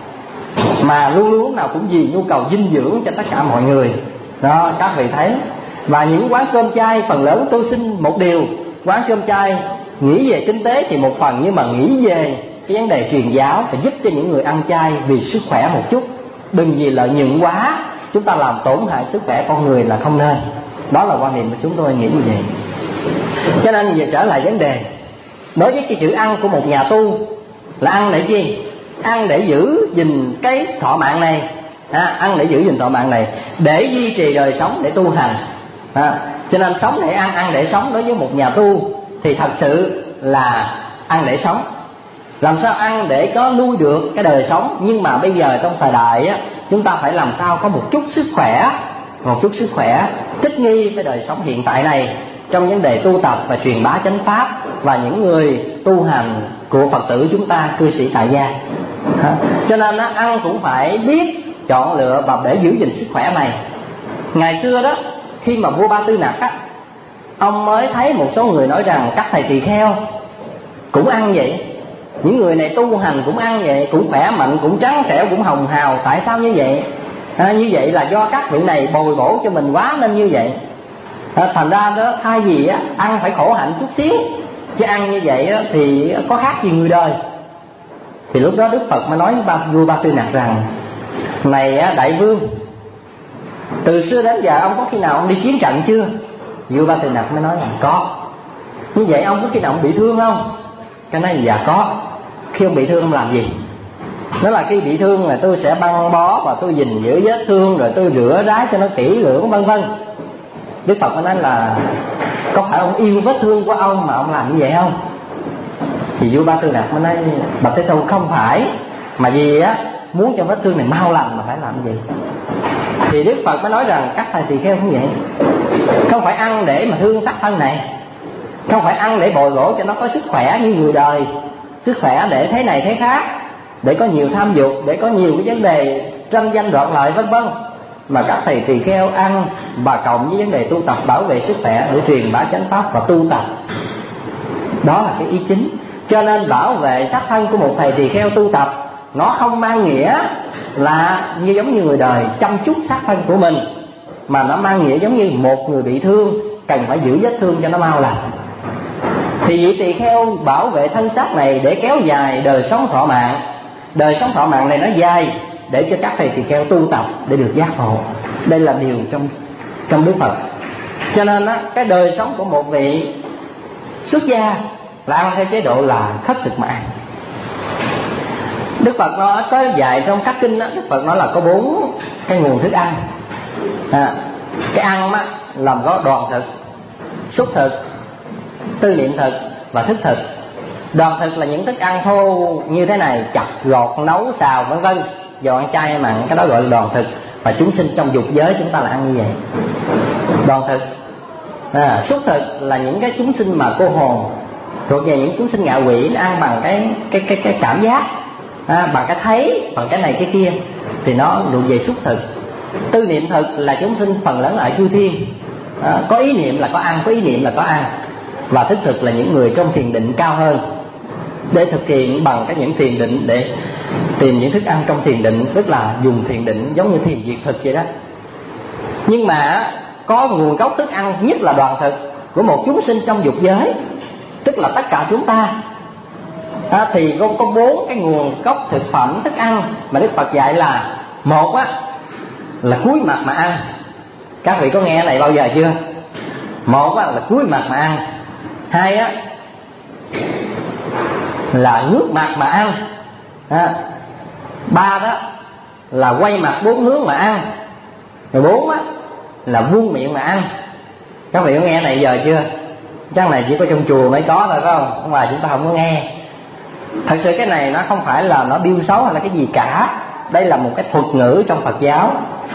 mà luôn luôn nào cũng vì nhu cầu dinh dưỡng cho tất cả mọi người. Đó, các vị thấy. Và những quán cơm chay phần lớn, tôi xin một điều, quán cơm chay nghĩ về kinh tế thì một phần, nhưng mà nghĩ về cái vấn đề truyền giáo phải giúp cho những người ăn chay vì sức khỏe một chút. Đừng vì lợi nhuận quá chúng ta làm tổn hại sức khỏe con người là không nên. Đó là quan điểm của chúng tôi nghĩ như vậy. Cho nên giờ trở lại vấn đề, đối với cái chữ ăn của một nhà tu là ăn để chi? Ăn để giữ gìn cái thọ mạng này, ăn để giữ gìn thọ mạng này, để duy trì đời sống, để tu hành. Cho nên sống để ăn để sống đối với một nhà tu thì thật sự là ăn để sống. Làm sao ăn để có nuôi được cái đời sống, nhưng mà bây giờ trong thời đại á, chúng ta phải làm sao có một chút sức khỏe thích nghi với đời sống hiện tại này trong vấn đề tu tập và truyền bá chánh pháp, và những người tu hành của Phật tử chúng ta, cư sĩ tại gia. Cho nên ăn cũng phải biết chọn lựa và để giữ gìn sức khỏe này. Ngày xưa đó, khi mà vua Ba Tư Nặc á, ông mới thấy một số người nói rằng các thầy tỳ kheo cũng ăn vậy, những người này tu hành cũng ăn vậy, cũng khỏe mạnh, cũng trắng trẻo, cũng hồng hào. Tại sao như vậy? Như vậy là do các vị này bồi bổ cho mình quá nên như vậy. Thành ra đó, thay vì ăn phải khổ hạnh chút xíu, chứ ăn như vậy thì có khác gì người đời. Thì lúc đó Đức Phật mới nói với vua Ba Tư Nặc rằng: này đại vương, từ xưa đến giờ ông có khi nào ông đi chiến trận chưa? Vua Ba Tư Nặc mới nói là có. Như vậy ông có khi nào ông bị thương không? Cái nói dạ có. Khi ông bị thương ông làm gì? Nó là khi bị thương là tôi sẽ băng bó và tôi gìn giữ vết thương, rồi tôi rửa rái cho nó kỹ lưỡng vân vân. Đức Phật mới nói là có phải ông yêu vết thương của ông mà ông làm như vậy không? Thì vua Ba Tư Nặc mới nói: Bạch Thế Tôn, không phải, mà vì muốn cho vết thương này mau lành mà phải làm như vậy. Thì Đức Phật mới nói rằng các thầy tỳ kheo cũng vậy, không phải ăn để mà thương xác thân này, không phải ăn để bồi bổ cho nó có sức khỏe như người đời, sức khỏe để thế này thế khác, để có nhiều tham dục, để có nhiều cái vấn đề tranh danh đoạt lợi vân vân, mà các thầy tỳ kheo ăn và cộng với vấn đề tu tập bảo vệ sức khỏe để truyền bá chánh pháp và tu tập. Đó là cái ý chính. Cho nên bảo vệ xác thân của một thầy tỳ kheo tu tập, nó không mang nghĩa là như giống như người đời chăm chút xác thân của mình, mà nó mang nghĩa giống như một người bị thương cần phải giữ vết thương cho nó mau lành. Thì vị tỳ kheo bảo vệ thân xác này để kéo dài đời sống thọ mạng. Đời sống thọ mạng này nó dài để cho các thầy tỳ kheo tu tập để được giác ngộ. Đây là điều trong Đức Phật. Cho nên cái đời sống của một vị xuất gia là ăn theo chế độ là khất thực mà ăn. Đức Phật nói tới dạy trong các kinh đó, Đức Phật nói là có 4 cái nguồn thức ăn. Cái ăn làm có đoàn thực, xúc thực, tư niệm thực và thức thực. Đoàn thực là những thức ăn thô như thế này, chặt, gọt, nấu, xào vân vân. Dầu ăn chay hay mặn, cái đó gọi là đoàn thực. Và chúng sinh trong dục giới chúng ta là ăn như vậy. Đoàn thực. Xúc thực là những cái chúng sinh mà cô hồn, thuộc về những chúng sinh ngạ quỷ, nó ăn bằng cái cảm giác, bằng cái thấy, bằng cái này cái kia, thì nó thuộc về xúc thực. Tư niệm thực là chúng sinh phần lớn ở chư thiên, có ý niệm là có ăn, có ý niệm là có ăn. Và thức thực là những người trong thiền định cao hơn. để thực hiện bằng những thiền định, để tìm những thức ăn trong thiền định, tức là dùng thiền định giống như thiền diệt thực vậy đó. Nhưng mà có nguồn gốc thức ăn nhất là đoàn thực của một chúng sinh trong dục giới, tức là tất cả chúng ta. Thì có 4 cái nguồn gốc thực phẩm thức ăn mà Đức Phật dạy là: một là cúi mặt mà ăn. Các vị có nghe cái này bao giờ chưa? Một là cúi mặt mà ăn. Hai là ngước mặt mà ăn. Ba đó là quay mặt 4 hướng mà ăn. Rồi 4 là vuông miệng mà ăn. Các vị có nghe cái này giờ chưa? Chắc này chỉ có trong chùa mới có thôi, phải không? Ở ngoài chúng ta không có nghe. Thật sự cái này nó không phải là nó biêu xấu hay là cái gì cả. Đây là một cái thuật ngữ trong Phật giáo.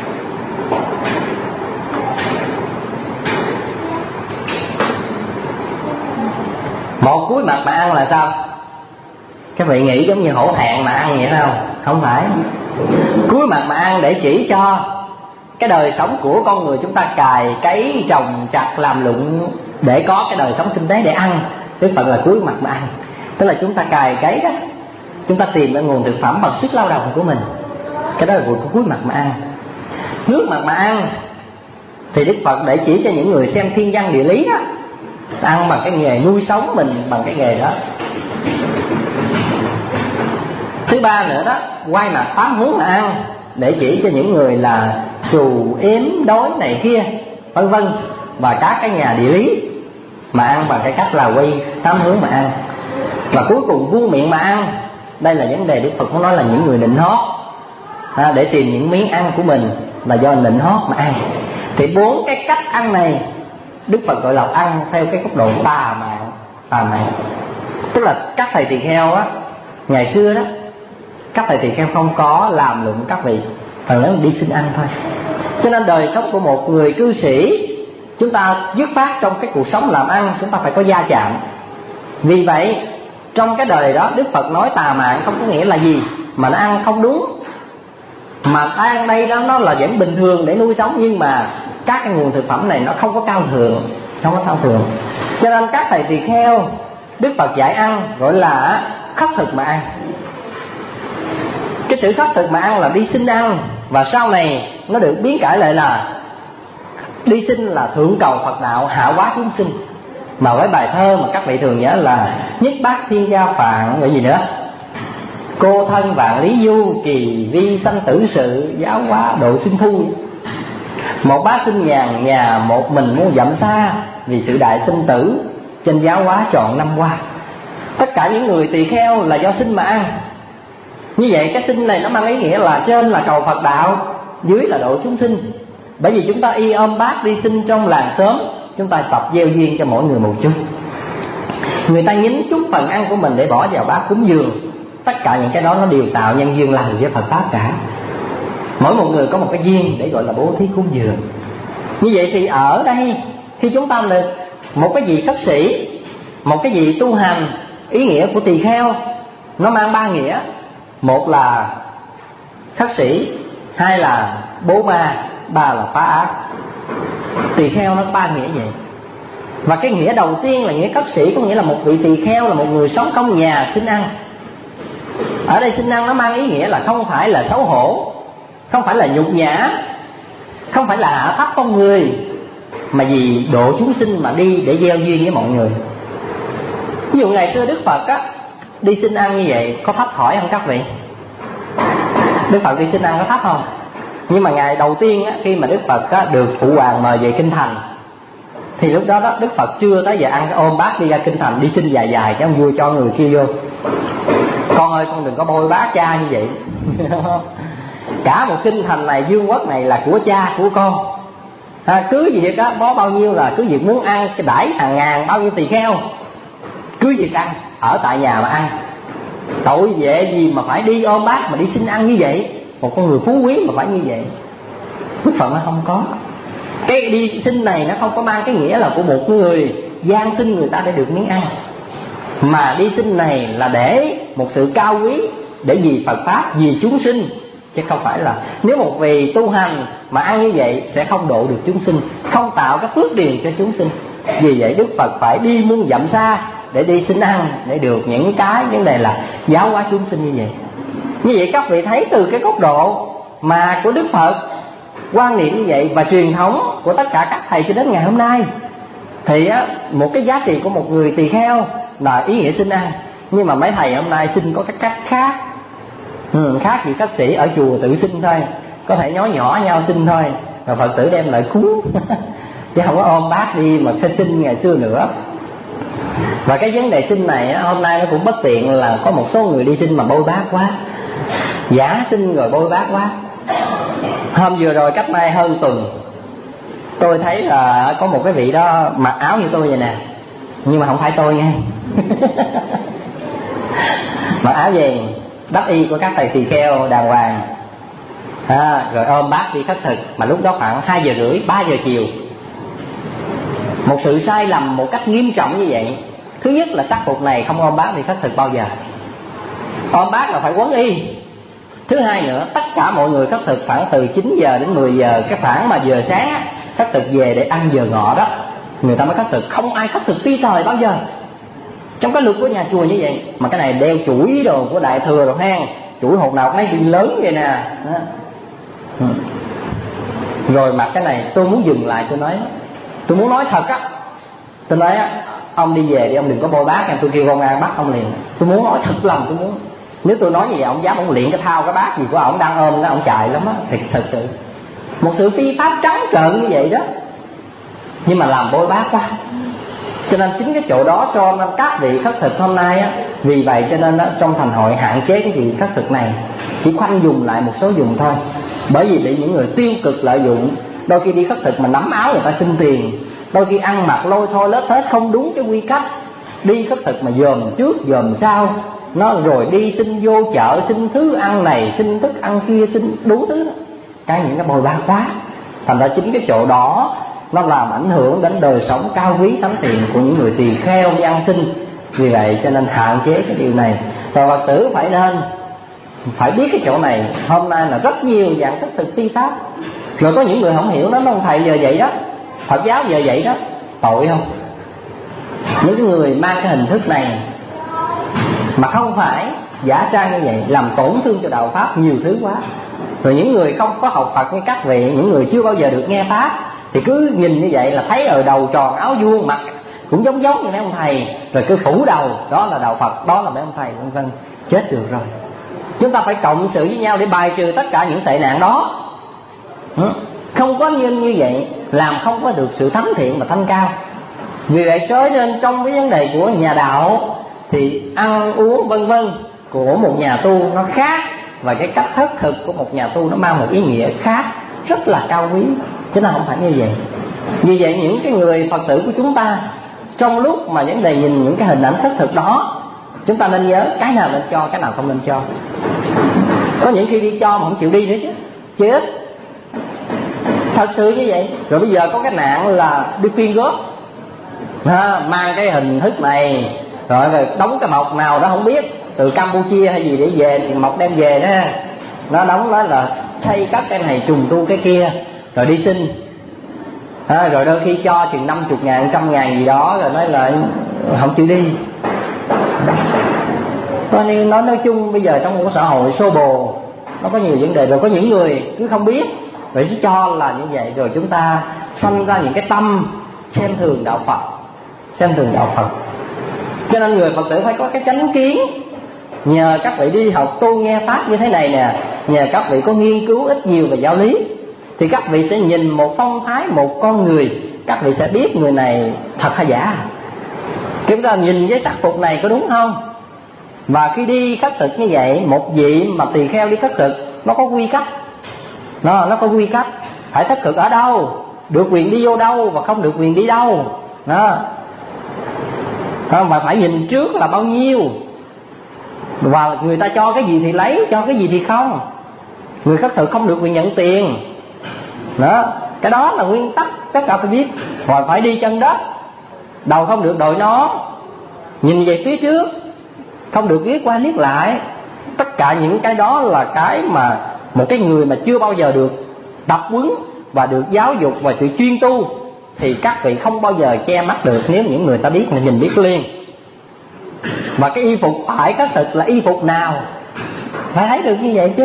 Một cúi mặt mà ăn là sao? Các vị nghĩ giống như hổ thẹn mà ăn vậy đó không? Không phải. Cúi mặt mà ăn để chỉ cho cái đời sống của con người chúng ta cày cấy trồng chặt làm lụng để có cái đời sống kinh tế để ăn. Đức Phật là cúi mặt mà ăn, tức là chúng ta cày cấy đó, chúng ta tìm cái nguồn thực phẩm bằng sức lao động của mình. Cái đó là cúi mặt mà ăn. Ngước mặt mà ăn thì Đức Phật để chỉ cho những người xem thiên văn địa lý đó, ăn bằng cái nghề nuôi sống mình bằng cái nghề đó. Thứ ba nữa đó, quay mặt 8 hướng mà ăn để chỉ cho những người là trù ếm đói này kia vân vân, và các cái nhà địa lý mà ăn bằng cái cách là quay 8 hướng mà ăn. Và cuối cùng vuông miệng mà ăn. Đây là vấn đề Đức Phật muốn nói là những người nịnh hót, để tìm những miếng ăn của mình là do nịnh hót mà ăn. Thì 4 cái cách ăn này Đức Phật gọi là ăn theo cái góc độ tà mạng. Tức là các thầy tỳ kheo á, ngày xưa đó, các thầy tỳ kheo không có làm lụng các vị, phần lớn đi xin ăn thôi. Cho nên đời sống của một người cư sĩ, chúng ta dứt phát trong cái cuộc sống làm ăn, chúng ta phải có gia chạm. Vì vậy trong cái đời đó Đức Phật nói tà mạng không có nghĩa là gì mà nó ăn không đúng, mà ăn đây đó nó là vẫn bình thường để nuôi sống, nhưng mà các cái nguồn thực phẩm này nó không có cao thượng, không có cao thượng. Cho nên các thầy tỳ kheo Đức Phật dạy ăn gọi là khất thực mà ăn. Cái chữ khất thực mà ăn là đi xin ăn, và sau này nó được biến cải lại là đi xin là thượng cầu Phật đạo, hạ hóa chúng sinh. Mà với bài thơ mà các vị thường nhớ là nhất bát thiên gia phạn, gọi gì nữa, cô thân vạn lý du, kỳ vi sanh tử sự, giáo hóa độ sinh thu. Một bát sinh nhàn nhà, một mình muôn dặm xa, vì sự đại sinh tử trên giáo hóa trọn năm qua. Tất cả những người tỳ kheo là do sinh mà ăn. Như vậy cái sinh này nó mang ý nghĩa là trên là cầu Phật đạo, dưới là độ chúng sinh. Bởi vì chúng ta y ôm bát đi sinh trong làng xóm, chúng ta tập gieo duyên cho mỗi người một chút. Người ta nhín chút phần ăn của mình để bỏ vào bát cúng dường. Tất cả những cái đó nó đều tạo nhân duyên lành với Phật Pháp cả. Mỗi một người có một cái duyên để gọi là bố thí cúng dường. Như vậy thì ở đây khi chúng ta là một cái gì khất sĩ, một cái gì tu hành, ý nghĩa của tỳ kheo nó mang 3 nghĩa. Một là khất sĩ, hai là bố ma, ba là phá ác. Tỳ kheo nó 3 nghĩa vậy. Và cái nghĩa đầu tiên là nghĩa khất sĩ, có nghĩa là một vị tỳ kheo là một người sống trong nhà xin ăn. Ở đây xin ăn nó mang ý nghĩa là không phải là xấu hổ, không phải là nhục nhã, không phải là hạ thấp con người, mà vì độ chúng sinh mà đi để gieo duyên với mọi người. Ví dụ ngày xưa Đức Phật á, đi xin ăn như vậy có thấp hỏi không các vị? Đức Phật đi xin ăn có thấp không? Nhưng mà ngày đầu tiên á, khi mà Đức Phật á, được Phụ Hoàng mời về Kinh Thành, thì lúc đó đó Đức Phật chưa tới giờ ăn, ôm bát đi ra Kinh Thành đi xin dài dài cho ông vua cho người kia vô. Con ơi, con đừng có bôi bát cha như vậy. Cả một Kinh Thành này, vương quốc này là của cha của con. Cứ việc á, có bao nhiêu là cứ việc muốn ăn cái đãi hàng ngàn bao nhiêu tỳ kheo, cứ việc ăn, ở tại nhà mà ăn. Tội vệ gì mà phải đi ôm bát mà đi xin ăn như vậy? Một con người phú quý mà phải như vậy? Đức Phật nó không có. Cái đi xin này nó không có mang cái nghĩa là của một người gian xin người ta để được miếng ăn, mà đi xin này là để một sự cao quý, để vì Phật Pháp, vì chúng sinh, chứ không phải là nếu một vị tu hành mà ăn như vậy sẽ không độ được chúng sinh, không tạo cái phước điền cho chúng sinh. Vì vậy Đức Phật phải đi muôn dặm xa để đi xin ăn, để được những cái vấn đề là giáo hóa chúng sinh như vậy. Như vậy các vị thấy từ cái góc độ mà của Đức Phật quan niệm như vậy và truyền thống của tất cả các thầy cho đến ngày hôm nay, thì á, một cái giá trị của một người tỳ kheo là ý nghĩa xin ăn. Nhưng mà mấy thầy hôm nay xin có cái cách khác, khác gì các sĩ ở chùa tự xin thôi, có thể nói nhỏ nhau xin thôi, rồi Phật tử đem lại cúng chứ không có ôm bát đi mà khai xin ngày xưa nữa. Và cái vấn đề xin này á, hôm nay nó cũng bất tiện là có một số người đi xin mà bôi bát quá, giả xin rồi bôi bát quá. Hôm vừa rồi cách nay hơn tuần, tôi thấy là có một cái vị đó mặc áo như tôi vậy nè, nhưng mà không phải tôi nghe. Mặc áo vàng đắp y của các thầy tỳ kheo đàng hoàng, rồi ôm bát đi khất thực, mà lúc đó khoảng 2:30, 3 giờ chiều. Một sự sai lầm một cách nghiêm trọng như vậy. Thứ nhất là sắc phục này không ôm bát đi khất thực bao giờ, ôm bát là phải quấn y. Thứ hai nữa, tất cả mọi người khất thực khoảng từ 9 giờ đến 10 giờ, cái khoảng mà giờ sáng khất thực về để ăn giờ ngọ đó, người ta mới khất thực. Không ai khất thực phi thời bao giờ trong cái luật của nhà chùa như vậy. Mà cái này đeo chuỗi đồ của Đại Thừa rồi ha, chuỗi hột nào cũng thấy lớn vậy nè. Rồi mặc cái này tôi muốn dừng lại, tôi muốn nói thật á. Tôi nói á, ông đi về đi, ông đừng có bôi bát, tôi kêu công an bắt ông liền. Tôi muốn nói thật lòng, tôi muốn. Nếu tôi nói như vậy ông dám ông luyện cái thao cái bát gì của ông đang ôm đó, ông chạy lắm á. Thì thật sự một sự phi pháp trắng trợn như vậy đó, nhưng mà làm bôi bát quá. Cho nên chính cái chỗ đó cho nên các vị khất thực hôm nay á, vì vậy cho nên đó, trong thành hội hạn chế cái việc khất thực này, chỉ khoanh dùng lại một số dùng thôi. Bởi vì bị những người tiêu cực lợi dụng, đôi khi đi khất thực mà nắm áo người ta xin tiền, đôi khi ăn mặc lôi thôi lết hết không đúng cái quy cách, đi khất thực mà dòm trước dòm sau, nó rồi đi xin vô chợ xin thứ ăn này xin thức ăn kia, xin đủ thứ đó. Những cái bồi bát quá. Thành ra chính cái chỗ đó nó làm ảnh hưởng đến đời sống cao quý thánh thiện của những người tỳ kheo đi ăn xin. Vì vậy cho nên hạn chế cái điều này. Và Phật tử phải biết cái chỗ này. Hôm nay là rất nhiều dạng khất thực phi pháp. Rồi có những người không hiểu, nó nói thầy giờ vậy đó, Phật giáo giờ vậy đó. Tội không? Những cái người mang cái hình thức này mà không phải giả trang như vậy, làm tổn thương cho đạo pháp nhiều thứ quá. Rồi những người không có học Phật như các vị, những người chưa bao giờ được nghe pháp, thì cứ nhìn như vậy là thấy ở đầu tròn áo vuông, mặt cũng giống như mấy ông thầy, rồi cứ phủ đầu đó là đạo Phật, đó là mấy ông thầy, vân vân. Chết được rồi. Chúng ta phải cộng sự với nhau để bài trừ tất cả những tệ nạn đó. Không có như vậy làm không có được sự thánh thiện và thanh cao. Vì vậy cho nên trong cái vấn đề của nhà đạo thì ăn uống vân vân của một nhà tu nó khác, và cái cách khất thực của một nhà tu nó mang một ý nghĩa khác, rất là cao quý, chứ nó không phải như vậy. Vì vậy những cái người Phật tử của chúng ta, trong lúc mà vấn đề nhìn những cái hình ảnh khất thực đó, chúng ta nên nhớ cái nào nên cho, cái nào không nên cho. Có những khi đi cho mà không chịu đi nữa chứ, chết. Thật sự như vậy. Rồi bây giờ có cái nạn là đi quyên góp, mang cái hình thức này, rồi đóng cái mộc nào đó không biết, từ Campuchia hay gì để về, thì mộc đem về đó, nó đóng nói là xây cất cái này trùng tu cái kia, rồi đi xin. Rồi đôi khi cho chừng 50.000, 100.000 gì đó, rồi nói là không chịu đi. Cho nên nói chung bây giờ trong một xã hội xô bồ, nó có nhiều vấn đề. Rồi có những người cứ không biết, rồi cứ cho là như vậy, rồi chúng ta sanh ra những cái tâm xem thường đạo Phật, xem thường đạo Phật. Cho nên người Phật tử phải có cái chánh kiến. Nhờ các vị đi học tu nghe pháp như thế này nè, nhờ các vị có nghiên cứu ít nhiều về giáo lý, thì các vị sẽ nhìn một phong thái, một con người, các vị sẽ biết người này thật hay giả. Chúng ta nhìn cái sắc phục này có đúng không? Và khi đi khất thực như vậy, một vị mà tỳ kheo đi khất thực, nó có quy cách. Nó có quy cách. Phải khất thực ở đâu, được quyền đi vô đâu và không được quyền đi đâu. Và phải nhìn trước là bao nhiêu, và người ta cho cái gì thì lấy, cho cái gì thì không. Người khất thực không được quyền nhận tiền. Cái đó là nguyên tắc tất cả phải biết. Rồi phải đi chân đất, đầu không được đội nó, nhìn về phía trước, không được liếc qua liếc lại. Tất cả những cái đó là cái mà một cái người mà chưa bao giờ được tập huấn và được giáo dục và sự chuyên tu thì các vị không bao giờ che mắt được. Nếu những người ta biết, nhìn biết liền. Và cái y phục phải khất thực là y phục nào, phải thấy được như vậy chứ.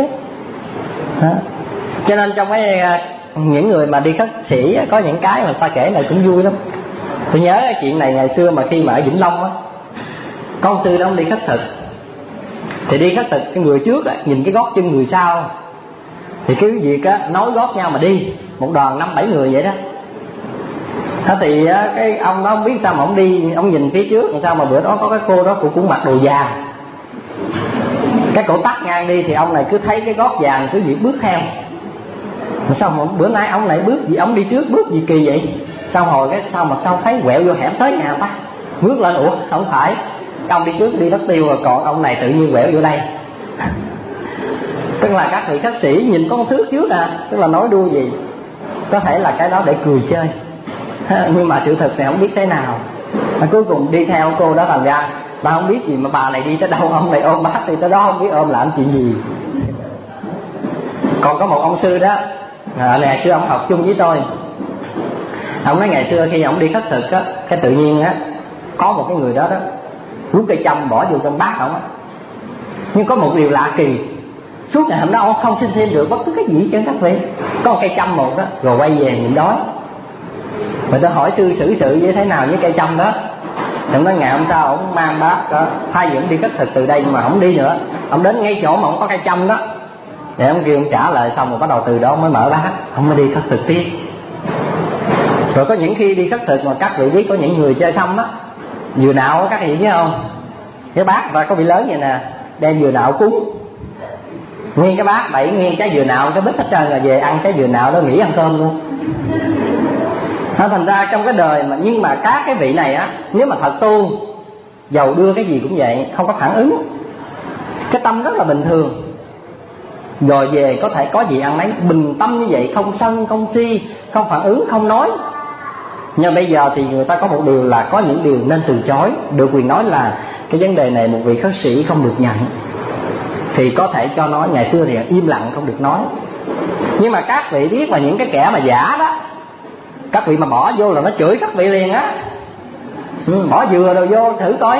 Cho nên trong những người mà đi khất sĩ có những cái mà ta kể lại cũng vui lắm. Tôi nhớ chuyện này ngày xưa mà khi mà ở Vĩnh Long á, có ông sư đó ông đi khất thực. Thì đi khất thực cái người trước á, nhìn cái gót chân người sau, thì cái việc á nối gót nhau mà đi, một đoàn 5-7 người vậy đó. Thì cái ông đó không biết sao mà ông đi, ông nhìn phía trước làm sao mà bữa đó có cái cô đó cũng mặc đồ vàng, cái cổ tắt ngang đi, thì ông này cứ thấy cái gót vàng cứ việc bước theo. Mà sao mà bữa nay ông này bước gì, ông đi trước bước gì kỳ vậy? Sao hồi cái sao mà sao thấy quẹo vô hẻm tới nhà ta, bước lên ủa không phải, ông đi trước đi mất tiêu rồi, còn ông này tự nhiên quẹo vô đây. Tức là các vị khất sĩ nhìn con thước trước tức là nói đùa gì, có thể là cái đó để cười chơi, nhưng mà sự thật thì không biết thế nào. Cuối cùng đi theo cô đó, thành ra bà không biết gì mà bà này đi tới đâu, ông này ôm bác đi tới đó, không biết ôm làm chuyện gì. Còn có một ông sư đó, ngày xưa ông học chung với tôi. Ông nói ngày xưa khi ông đi khất thực á, cái tự nhiên á có một cái người đó rút cây châm bỏ vô trong bát ông á. Nhưng có một điều lạ kỳ, suốt ngày hôm đó ông không xin thêm được bất cứ cái gì cho các vị, có một cây châm một đó, rồi quay về nhịn đói. Rồi tôi hỏi sư xử sự như thế nào với cây châm đó. Ông nói ngày hôm sau ông mang bát đó, thay vì ông đi khất thực từ đây mà không đi nữa, ông đến ngay chỗ mà ông có cây châm đó, để ông kêu ông trả lời, xong rồi bắt đầu từ đó ông mới mở bát, ông mới đi khất thực tiếp. Rồi có những khi đi khất thực mà các vị biết có những người chơi thăm á, dừa nạo các vị biết không, cái bát và có bị lớn vậy nè, đem dừa nạo cúng nguyên cái bát, đẩy nguyên trái dừa nạo cái bít hết trơn, rồi về ăn trái dừa nạo đó, nghỉ ăn cơm luôn. Thành ra trong cái đời mà, nhưng mà các cái vị này á, nếu mà thật tu, dầu đưa cái gì cũng vậy, không có phản ứng, cái tâm rất là bình thường, rồi về có thể có gì ăn nấy, bình tâm như vậy, không sân không si, không phản ứng, không nói. Nhưng bây giờ thì người ta có một điều là có những điều nên từ chối, được quyền nói là cái vấn đề này một vị khất sĩ không được nhận, thì có thể cho nói. Ngày xưa thì im lặng không được nói. Nhưng mà các vị biết là những cái kẻ mà giả đó, các vị mà bỏ vô là nó chửi các vị liền á, bỏ dừa đồ vô thử coi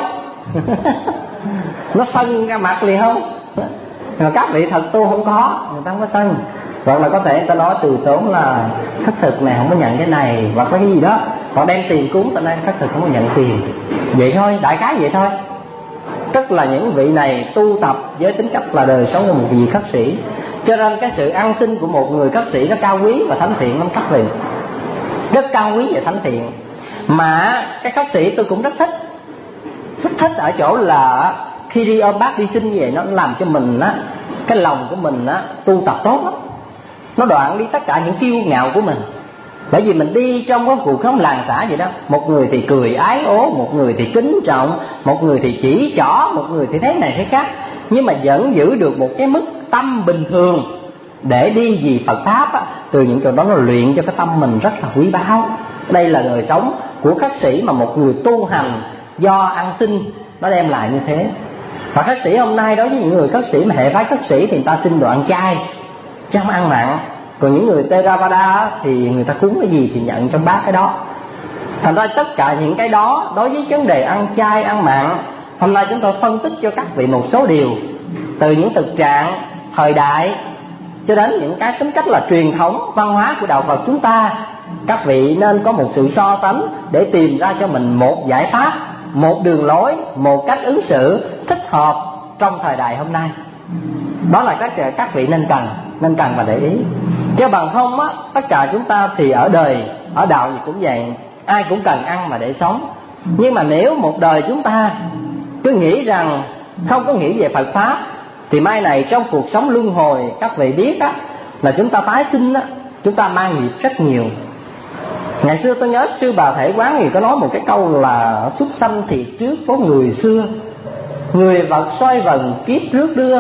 nó sân ra mặt liền không. Mà các vị thật tu không có, người ta không có sân. Hoặc là có thể người ta nói từ tốn là khất thực này không có nhận cái này, hoặc có cái gì đó, họ đem tiền cúng ta nên khất thực không có nhận tiền. Vậy thôi, đại khái vậy thôi. Tức là những vị này tu tập với tính cách là đời sống của một vị khất sĩ, cho nên cái sự ăn xin của một người khất sĩ nó cao quý và thánh thiện lắm các vị, rất cao quý và thánh thiện. Mà cái khất sĩ tôi cũng rất thích ở chỗ là khi đi ôm bát đi xin như vậy, nó làm cho mình á, cái lòng của mình á tu tập tốt lắm, nó đoạn đi tất cả những kiêu ngạo của mình. Bởi vì mình đi trong cái cuộc sống làng xã vậy đó, một người thì cười ái ố, một người thì kính trọng, một người thì chỉ trỏ, một người thì thế này thế khác, nhưng mà vẫn giữ được một cái mức tâm bình thường để đi vì Phật pháp á. Từ những chỗ đó nó luyện cho cái tâm mình rất là quý báu. Đây là đời sống của khất sĩ mà một người tu hành do ăn xin nó đem lại như thế. Và khất sĩ hôm nay đối với những người khất sĩ mà hệ phái khất sĩ thì người ta xin đồ ăn chay chứ không ăn mặn. Còn những người Theravada thì người ta cúng cái gì thì nhận trong bát cái đó. Thành ra tất cả những cái đó đối với vấn đề ăn chay ăn mặn, hôm nay chúng tôi phân tích cho các vị một số điều, từ những thực trạng thời đại cho đến những cái tính cách là truyền thống văn hóa của đạo Phật chúng ta. Các vị nên có một sự so sánh để tìm ra cho mình một giải pháp, một đường lối, một cách ứng xử thích hợp trong thời đại hôm nay. Đó là các vị nên cần và để ý. Chứ bằng không á, tất cả chúng ta thì ở đời, ở đạo gì cũng vậy, ai cũng cần ăn mà để sống. Nhưng mà nếu một đời chúng ta cứ nghĩ rằng không có nghĩ về Phật pháp, thì mai này trong cuộc sống luân hồi, các vị biết á, là chúng ta tái sinh á, chúng ta mang nghiệp rất nhiều. Ngày xưa tôi nhớ sư Bà Thể Quán thì có nói một cái câu là súc sanh thiệt trước có người xưa, người vật xoay vần kiếp rước đưa.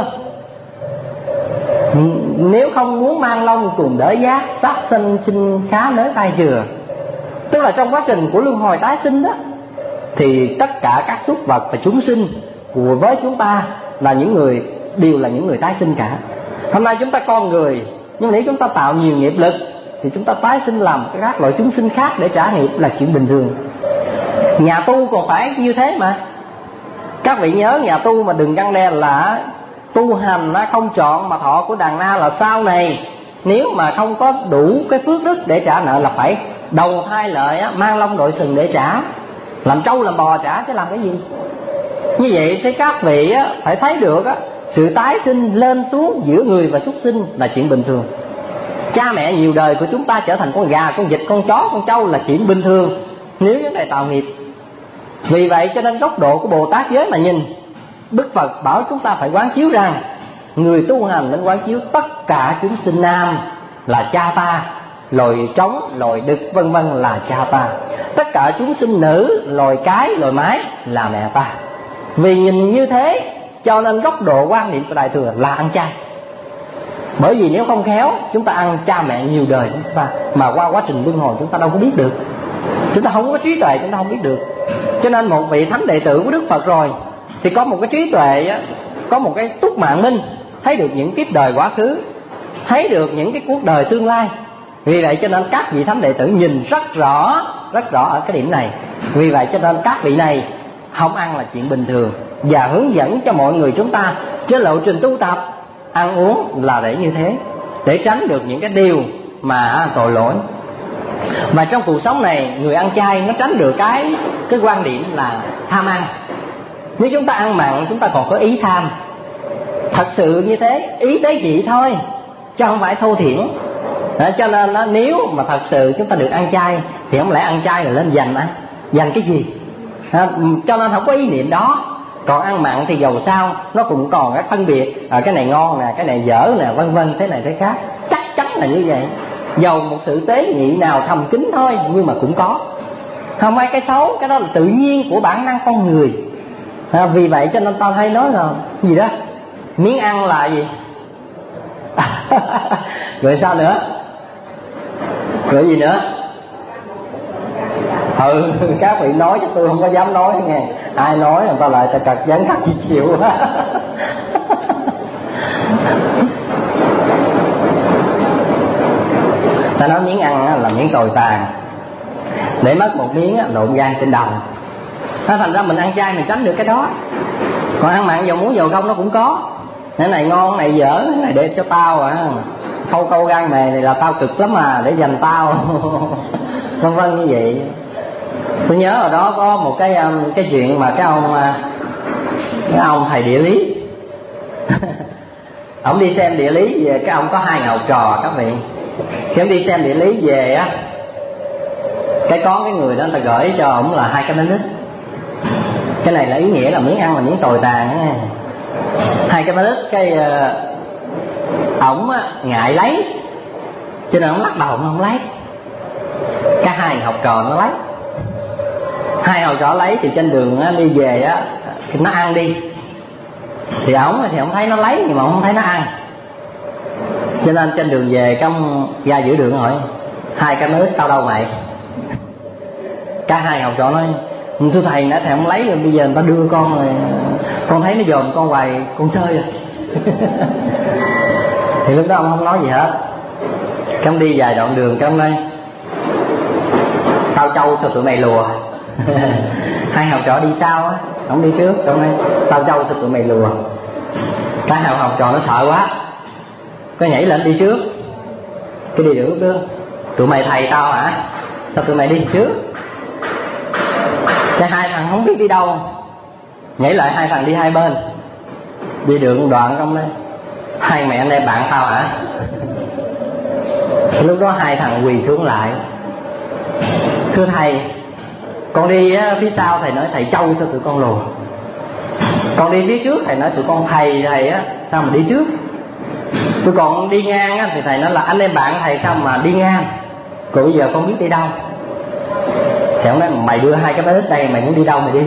Nếu không muốn mang long cùng đỡ giác, sát sinh sinh khá nới tay dừa. Tức là trong quá trình của luân hồi tái sinh đó, thì tất cả các súc vật và chúng sinh với chúng ta là những người, đều là những người tái sinh cả. Hôm nay chúng ta con người, nhưng nếu chúng ta tạo nhiều nghiệp lực thì chúng ta tái sinh làm các loại chúng sinh khác để trả nghiệp là chuyện bình thường. Nhà tu còn phải như thế mà. Các vị nhớ nhà tu mà đừng răn đe là tu hành không trọn mà thọ của đàn na, là sau này nếu mà không có đủ cái phước đức để trả nợ là phải đầu thai lợi mang lông đội sừng để trả, làm trâu làm bò trả chứ làm cái gì. Như vậy thì các vị phải thấy được sự tái sinh lên xuống giữa người và súc sinh là chuyện bình thường. Cha mẹ nhiều đời của chúng ta trở thành con gà, con vịt, con chó, con trâu là chuyện bình thường nếu vấn đề tạo nghiệp. Vì vậy cho nên góc độ của Bồ Tát giới mà nhìn, Đức Phật bảo chúng ta phải quán chiếu rằng người tu hành nên quán chiếu tất cả chúng sinh nam là cha ta, loài trống, loài đực vân vân là cha ta, tất cả chúng sinh nữ, loài cái, loài mái là mẹ ta. Vì nhìn như thế cho nên góc độ quan niệm của Đại Thừa là ăn chay. Bởi vì nếu không khéo chúng ta ăn cha mẹ nhiều đời chúng ta, mà qua quá trình luân hồi chúng ta đâu có biết được, chúng ta không có trí tuệ, chúng ta không biết được. Cho nên một vị thánh đệ tử của Đức Phật rồi thì có một cái trí tuệ, có một cái túc mạng minh, thấy được những kiếp đời quá khứ, thấy được những cái cuộc đời tương lai. Vì vậy cho nên các vị thánh đệ tử nhìn rất rõ ở cái điểm này. Vì vậy cho nên các vị này không ăn là chuyện bình thường, và hướng dẫn cho mọi người chúng ta trên lộ trình tu tập ăn uống là để như thế, để tránh được những cái điều mà tội lỗi. Và trong cuộc sống này người ăn chay nó tránh được cái quan điểm là tham ăn. Nếu chúng ta ăn mặn chúng ta còn có ý tham, thật sự như thế, ý tế nhị thôi chứ không phải thô thiển. Cho nên nếu mà thật sự chúng ta được ăn chay thì không lẽ ăn chay là lên dành cái gì. Cho nên không có ý niệm đó. Còn ăn mặn thì dầu sao nó cũng còn cái phân biệt, cái này ngon nè, cái này dở nè, vân vân, thế này thế khác. Chắc chắn là như vậy. Dầu một sự tế nhị nào thầm kín thôi nhưng mà cũng có, không phải cái xấu, cái đó là tự nhiên của bản năng con người. Vì vậy cho nên tao hay nói là gì đó, miếng ăn là gì rồi sao nữa, rồi gì nữa. Các vị nói chứ tôi không có dám nói nghe. Ai nói người ta lại cật vấn khắc gì chịu. Ta nói miếng ăn là miếng tồi tàn, để mất một miếng lộn gan trên đầu. Thành ra mình ăn chay mình tránh được cái đó. Còn ăn mặn dầu muối dầu không nó cũng có. Cái này ngon, cái này dở, cái này để cho tao khâu câu gan mề này là tao cực lắm mà, để dành tao. Vân vân như vậy. Tôi nhớ ở đó có một cái chuyện mà cái ông thầy địa lý ông đi xem địa lý về, cái ông có 2 học trò các vị. Khi ông đi xem địa lý về có cái người đó người ta gửi cho ông là 2 cái bánh lít. Cái này là ý nghĩa là miếng ăn là miếng tồi tàn đó. 2 cái bánh lít, ổng ngại lấy cho nên ông lắc đầu ông không lấy. Cái 2 học trò nó lấy. 2 học trò lấy thì trên đường đi về nó ăn đi, thì ổng thấy nó lấy nhưng mà không thấy nó ăn. Cho nên trên đường về trong ra giữa đường hỏi 2 cái nước tao đâu mày. Cả 2 học trò nói thưa thầy nãy thầy không lấy rồi, bây giờ người ta đưa con rồi con thấy nó dòm con hoài con chơi rồi. Thì lúc đó ông không nói gì hết. Ông đi vài đoạn đường ông nói tao trâu sao tụi mày lùa. 2 học trò đi sau ông đi trước, ông nói tao trâu sao tụi mày lùa. Cả 2 học trò nó sợ quá, có nhảy lên đi trước. Cái đi được lúc đó tụi mày thầy tao hả, sao tụi mày đi trước. Cái 2 thằng không biết đi đâu, nhảy lại 2 thằng đi hai bên. Đi được một đoạn trong đây 2 mẹ anh em bạn tao hả. Lúc đó 2 thằng quỳ xuống lại, thưa thầy con đi phía sau thầy nói thầy trâu sao tụi con lùa. Con đi phía trước thầy nói tụi con thầy sao mà đi trước. Tôi còn đi ngang thì thầy nói là anh em bạn thầy sao mà đi ngang. Còn bây giờ con biết đi đâu. Thì ông nói mày đưa 2 cái bánh ít đây, mày muốn đi đâu mày đi.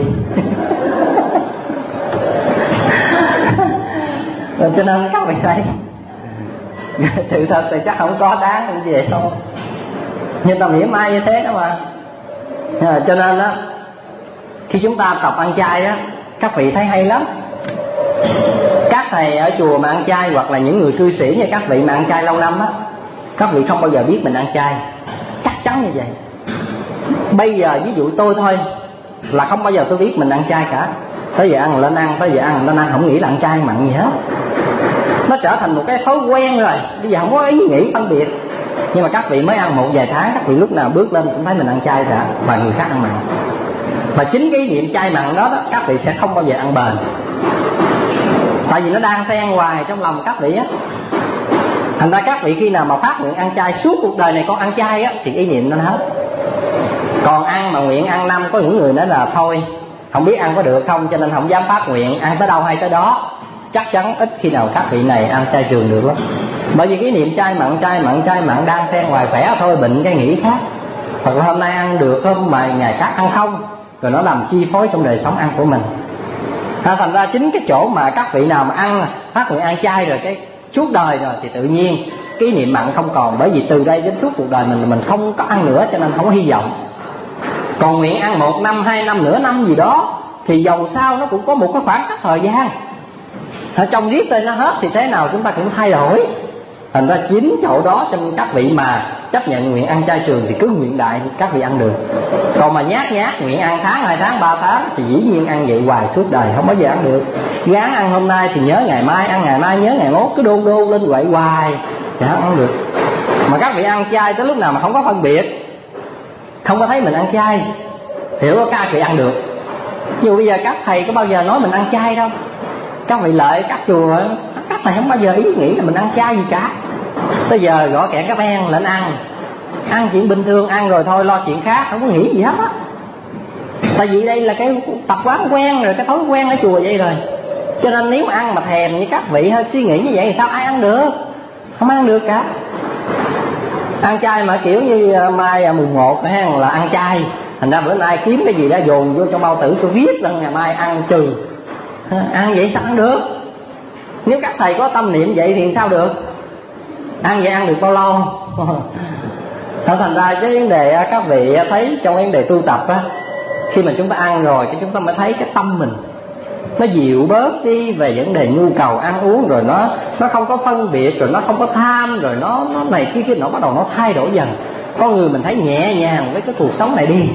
Cho nên các bạn thấy sự thật thì chắc không có đáng như vậy đâu, nhưng ta mỉa mai như thế đó mà. Cho nên khi chúng ta tập ăn chay các vị thấy hay lắm. Các thầy ở chùa mà ăn chay, hoặc là những người cư sĩ như các vị mà ăn chay lâu năm các vị không bao giờ biết mình ăn chay, chắc chắn như vậy. Bây giờ ví dụ tôi thôi là không bao giờ tôi biết mình ăn chay cả. Tới giờ ăn lên ăn, tới giờ ăn lên ăn, không nghĩ là ăn chay mặn gì hết. Nó trở thành một cái thói quen rồi, bây giờ không có ý nghĩ phân biệt. Nhưng mà các vị mới ăn một vài tháng, các vị lúc nào bước lên cũng thấy mình ăn chay cả, và người khác ăn mặn. Và chính cái niệm chay mặn đó, các vị sẽ không bao giờ ăn bền. Tại vì nó đang xen hoài trong lòng các vị á. Thành ra các vị khi nào mà phát nguyện ăn chay suốt cuộc đời này con ăn chay á, thì ý niệm nó hết. Còn ăn mà nguyện ăn năm, có những người nói là thôi không biết ăn có được không, cho nên không dám phát nguyện, ăn tới đâu hay tới đó. Chắc chắn ít khi nào các vị này ăn chay trường được lắm. Bởi vì cái niệm chay mặn đang xen hoài, khỏe thôi bệnh cái nghĩ khác. Hoặc là hôm nay ăn được, hôm mà ngày khác ăn không, rồi nó làm chi phối trong đời sống ăn của mình. Thành ra chính cái chỗ mà các vị nào mà ăn phát nguyện ăn chay rồi cái suốt đời rồi thì tự nhiên cái niệm mặn không còn. Bởi vì từ đây đến suốt cuộc đời mình không có ăn nữa, cho nên không có hy vọng. Còn nguyện ăn 1 năm, 2 năm, nửa năm gì đó thì dầu sao nó cũng có một cái khoảng cách thời gian. Trong riết rồi nó hết thì thế nào chúng ta cũng thay đổi. Thành ra chính chỗ đó cho nên các vị mà chấp nhận nguyện ăn chay trường thì cứ nguyện đại các vị ăn được. Còn mà nhát nguyện ăn tháng, 2 tháng, 3 tháng thì dĩ nhiên ăn vậy hoài suốt đời không bao giờ ăn được. Gán ăn hôm nay thì nhớ ngày mai, ăn ngày mai nhớ ngày mốt, cứ đôn lên vậy hoài thì không ăn được. Mà các vị ăn chay tới lúc nào mà không có phân biệt, không có thấy mình ăn chay, hiểu có các vị ăn được. Dù bây giờ các thầy có bao giờ nói mình ăn chay đâu. Các vị lợi các chùa, các thầy không bao giờ ý nghĩ là mình ăn chay gì cả. Tới giờ gõ kẹt các em lên ăn chuyện bình thường, ăn rồi thôi, lo chuyện khác, không có nghĩ gì hết á. Tại vì đây là cái tập quán quen rồi, cái thói quen ở chùa vậy rồi. Cho nên nếu mà ăn mà thèm như các vị hơi suy nghĩ như vậy thì sao ai ăn được? Không ăn được cả. Ăn chay mà kiểu như mai mùng 1 là ăn chay, thành ra bữa nay kiếm cái gì đó dồn vô trong bao tử tôi viết là ngày mai ăn trừ. Ăn vậy sao ăn được? Nếu các thầy có tâm niệm vậy thì sao được? Ăn vậy ăn được bao lâu? Thành ra cái vấn đề các vị thấy trong vấn đề tu tập á, khi mà chúng ta ăn rồi thì chúng ta mới thấy cái tâm mình nó dịu bớt đi về vấn đề nhu cầu ăn uống, rồi nó không có phân biệt, rồi nó không có tham, rồi nó này kia nó bắt đầu nó thay đổi dần. Con người mình thấy nhẹ nhàng với cái cuộc sống này đi,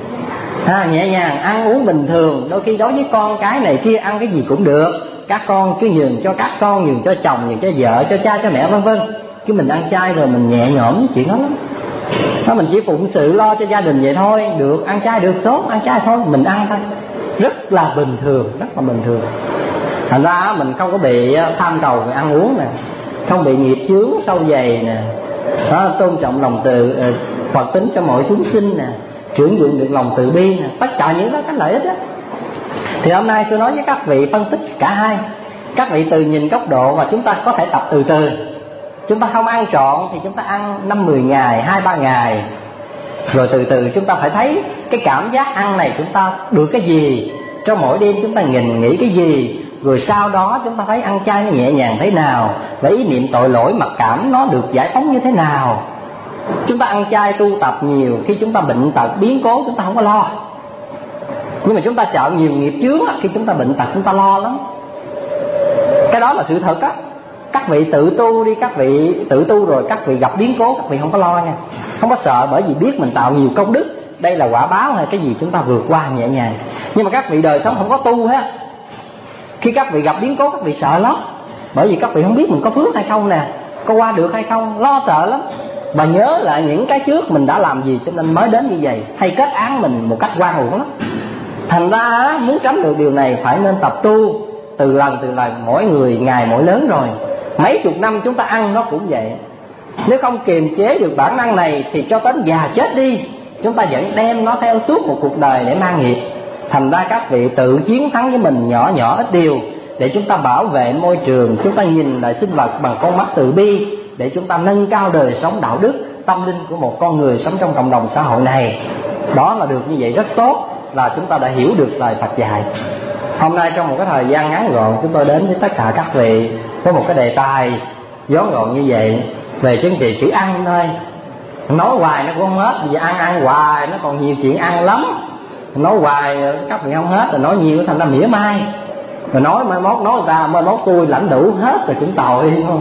nhẹ nhàng ăn uống bình thường. Đôi khi đối với con cái này kia ăn cái gì cũng được, các con cứ nhường cho các con, nhường cho chồng, nhường cho vợ, cho cha, cho mẹ vân vân. Chứ mình ăn chay rồi mình nhẹ nhõm chuyện đó lắm. Mình chỉ phụng sự lo cho gia đình vậy thôi, được ăn chay được tốt, ăn chay thôi, mình ăn thôi, rất là bình thường, rất là bình thường. Thành ra mình không có bị tham cầu về ăn uống nè, không bị nghiệp chướng sâu dày nè, tôn trọng lòng từ Phật tính cho mọi chúng sinh nè, trưởng dụng được lòng từ bi nè, tất cả những đó cái lợi ích đó. Thì hôm nay tôi nói với các vị phân tích cả hai. Các vị từ nhìn góc độ và chúng ta có thể tập từ từ. Chúng ta không ăn trọn thì chúng ta ăn 5-10 ngày, 2-3 ngày, rồi từ từ chúng ta phải thấy cái cảm giác ăn này chúng ta được cái gì, trong mỗi đêm chúng ta nghĩ cái gì, rồi sau đó chúng ta thấy ăn chay nó nhẹ nhàng thế nào, và ý niệm tội lỗi mặc cảm nó được giải phóng như thế nào. Chúng ta ăn chay tu tập nhiều, khi chúng ta bệnh tật biến cố chúng ta không có lo. Nhưng mà chúng ta chọn nhiều nghiệp chướng, khi chúng ta bệnh tật chúng ta lo lắm. Cái đó là sự thật á. Các vị tự tu đi, các vị tự tu rồi các vị gặp biến cố các vị không có lo nha, không có sợ, bởi vì biết mình tạo nhiều công đức, đây là quả báo hay cái gì chúng ta vượt qua nhẹ nhàng. Nhưng mà các vị đời sống không có tu hết, khi các vị gặp biến cố các vị sợ lắm, bởi vì các vị không biết mình có phước hay không nè, có qua được hay không, lo sợ lắm. Và nhớ lại những cái trước mình đã làm gì cho nên mới đến như vậy, hay kết án mình một cách oan uổng lắm. Thành ra muốn tránh được điều này phải nên tập tu từ lần, mỗi người ngày mỗi lớn rồi. Mấy chục năm chúng ta ăn nó cũng vậy. Nếu không kiềm chế được bản năng này thì cho đến già chết đi chúng ta vẫn đem nó theo suốt một cuộc đời để mang nghiệp. Thành ra các vị tự chiến thắng với mình nhỏ ít điều, để chúng ta bảo vệ môi trường, chúng ta nhìn lại sinh vật bằng con mắt từ bi, để chúng ta nâng cao đời sống đạo đức, tâm linh của một con người sống trong cộng đồng xã hội này. Đó là được như vậy rất tốt, là chúng ta đã hiểu được lời Phật dạy. Hôm nay trong một cái thời gian ngắn gọn, chúng tôi đến với tất cả các vị với một cái đề tài gión gọn như vậy, về chính trị chữ ăn thôi. Nói hoài nó cũng không hết, vì ăn hoài nó còn nhiều chuyện ăn lắm. Nói hoài các vị không hết, rồi nói nhiều thành ra mỉa mai, rồi nói mai mốt nói người ta mai mốt tôi lãnh đủ hết rồi cũng tội không.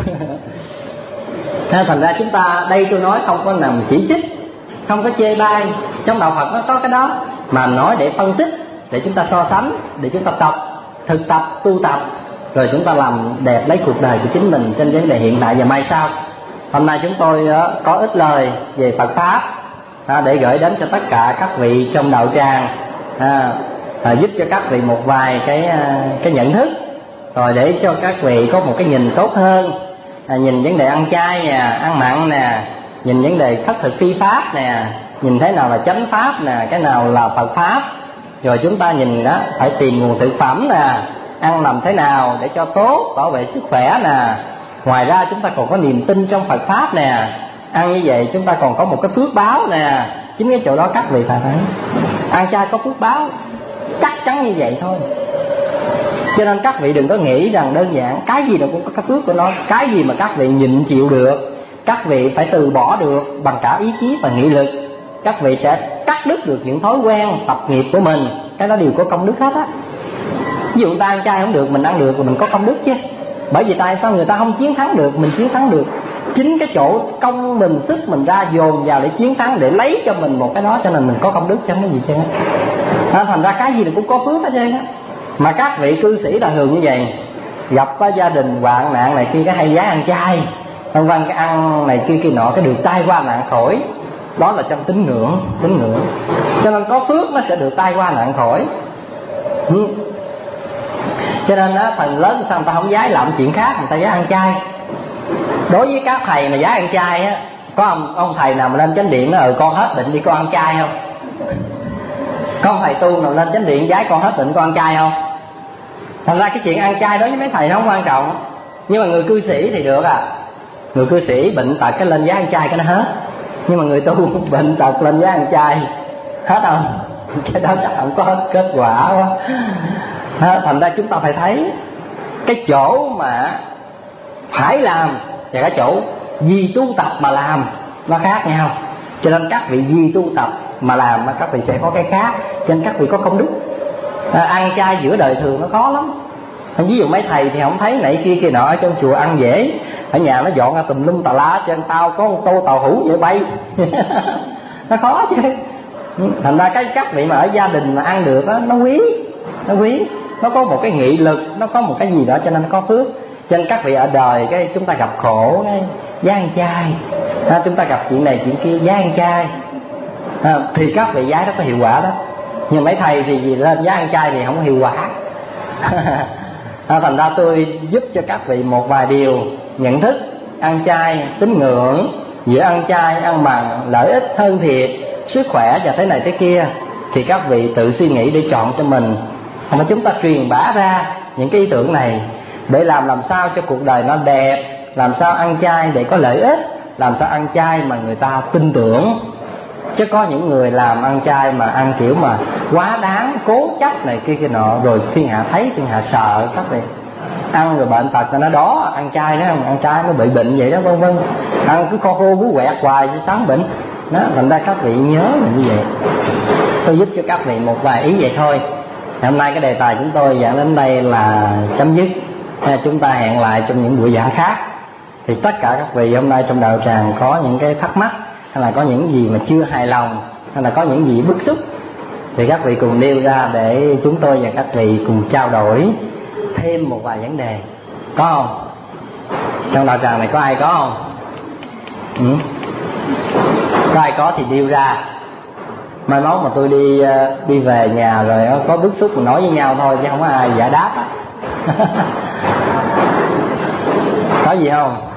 Thành ra chúng ta đây tôi nói không có nằm chỉ trích, không có chê bai, trong đạo Phật nó có cái đó, mà nói để phân tích để chúng ta so sánh, để chúng ta thực tập, tu tập, rồi chúng ta làm đẹp lấy cuộc đời của chính mình trên vấn đề hiện tại và mai sau. Hôm nay chúng tôi có ít lời về Phật pháp để gửi đến cho tất cả các vị trong đạo tràng, giúp cho các vị một vài cái nhận thức, rồi để cho các vị có một cái nhìn tốt hơn, nhìn vấn đề ăn chay nè, ăn mặn nè, nhìn vấn đề khất thực phi pháp nè, nhìn thế nào là chánh pháp nè, cái nào là Phật pháp. Rồi chúng ta nhìn đó phải tìm nguồn thực phẩm nè, ăn làm thế nào để cho tốt, bảo vệ sức khỏe nè. Ngoài ra chúng ta còn có niềm tin trong Phật pháp nè, ăn như vậy chúng ta còn có một cái phước báo nè. Chính cái chỗ đó các vị phải thấy ăn chay có phước báo, chắc chắn như vậy thôi. Cho nên các vị đừng có nghĩ rằng đơn giản cái gì nó cũng có cái phước của nó. Cái gì mà các vị nhịn chịu được, các vị phải từ bỏ được bằng cả ý chí và nghị lực. Các vị sẽ cắt đứt được những thói quen tập nghiệp của mình, cái đó đều có công đức hết á. Ví dụ ta ăn chay không được, mình ăn được rồi mình có công đức chứ. Bởi vì tại sao người ta không chiến thắng được, mình chiến thắng được? Chính cái chỗ công mình, sức mình ra dồn vào để chiến thắng, để lấy cho mình một cái đó, cho nên mình có công đức chẳng có gì chứ. Thành ra cái gì cũng có phước hết trơn á. Mà các vị cư sĩ là thường như vậy, gặp gia đình hoạn nạn này kia cái hay giá ăn chay, vân vân, cái ăn này kia kia nọ, cái được tai qua nạn khỏi. Đó là trong tín ngưỡng. Cho nên có phước nó sẽ được tai qua nạn khỏi. Cho nên đó, phần lớn sao người ta không giái làm chuyện khác, người ta giái ăn chay. Đối với các thầy mà giái ăn chay á, có ông thầy nào mà lên chánh điện nói con hết bệnh đi con ăn chay không? Có ông thầy tu nào lên chánh điện giái con hết bệnh con ăn chay không? Thành ra cái chuyện ăn chay đối với mấy thầy nó không quan trọng. Nhưng mà người cư sĩ thì được à. Người cư sĩ bệnh tật cái lên giá ăn chay cái nó hết. Nhưng mà người tu bệnh tật lên giá ăn chay hết không? Cái đó chắc không có kết quả quá. Thành ra chúng ta phải thấy cái chỗ mà phải làm và cái chỗ vì tu tập mà làm nó khác nhau. Cho nên các vị vì tu tập mà làm các vị sẽ có cái khác, cho nên các vị có công đức. Ăn chay giữa đời thường nó khó lắm. Ví dụ mấy thầy thì không thấy này kia kia nọ, ở trong chùa ăn dễ, ở nhà nó dọn ra tùm lum tà lá, trên tao có một tô tàu hũ vậy bay. Nó khó chứ. Thành ra các vị mà ở gia đình mà ăn được đó, nó quý, nó có một cái nghị lực, nó có một cái gì đó cho nên có phước. Cho nên các vị ở đời cái chúng ta gặp khổ cái giá ăn chay, chúng ta gặp chuyện này chuyện kia giá ăn chay, thì các vị giá nó có hiệu quả đó. Nhưng mấy thầy thì lên giá ăn chay thì không có hiệu quả. Thành ra tôi giúp cho các vị một vài điều nhận thức ăn chay, tín ngưỡng, giữa ăn chay, ăn mặn, lợi ích thân thiệt, sức khỏe và thế này thế kia, thì các vị tự suy nghĩ để chọn cho mình. Mà chúng ta truyền bá ra những cái ý tưởng này để làm sao cho cuộc đời nó đẹp, làm sao ăn chay để có lợi ích, làm sao ăn chay mà người ta tin tưởng. Chứ có những người làm ăn chay mà ăn kiểu mà quá đáng, cố chấp này kia kia nọ, rồi thiên hạ thấy thiên hạ sợ các vị. Ăn rồi bệnh tật nó đó, ăn chay đó, ăn chay nó bị bệnh vậy đó, vân vân. Ăn cứ kho khô bú quẹt hoài chứ sáng bệnh. Đó, thành ra các vị nhớ là như vậy. Tôi giúp cho các vị một vài ý vậy thôi. Hôm nay cái đề tài chúng tôi giảng đến đây là chấm dứt. Chúng ta hẹn lại trong những buổi giảng khác. Thì tất cả các vị hôm nay trong đạo tràng có những cái thắc mắc, hay là có những gì mà chưa hài lòng, hay là có những gì bức xúc, thì các vị cùng nêu ra để chúng tôi và các vị cùng trao đổi thêm một vài vấn đề. Có không? Trong đạo tràng này có ai có không? Có ai có thì nêu ra. Mai mốt mà tôi đi về nhà rồi có bức xúc mình nói với nhau thôi, chứ không có ai giải đáp á. Có gì không?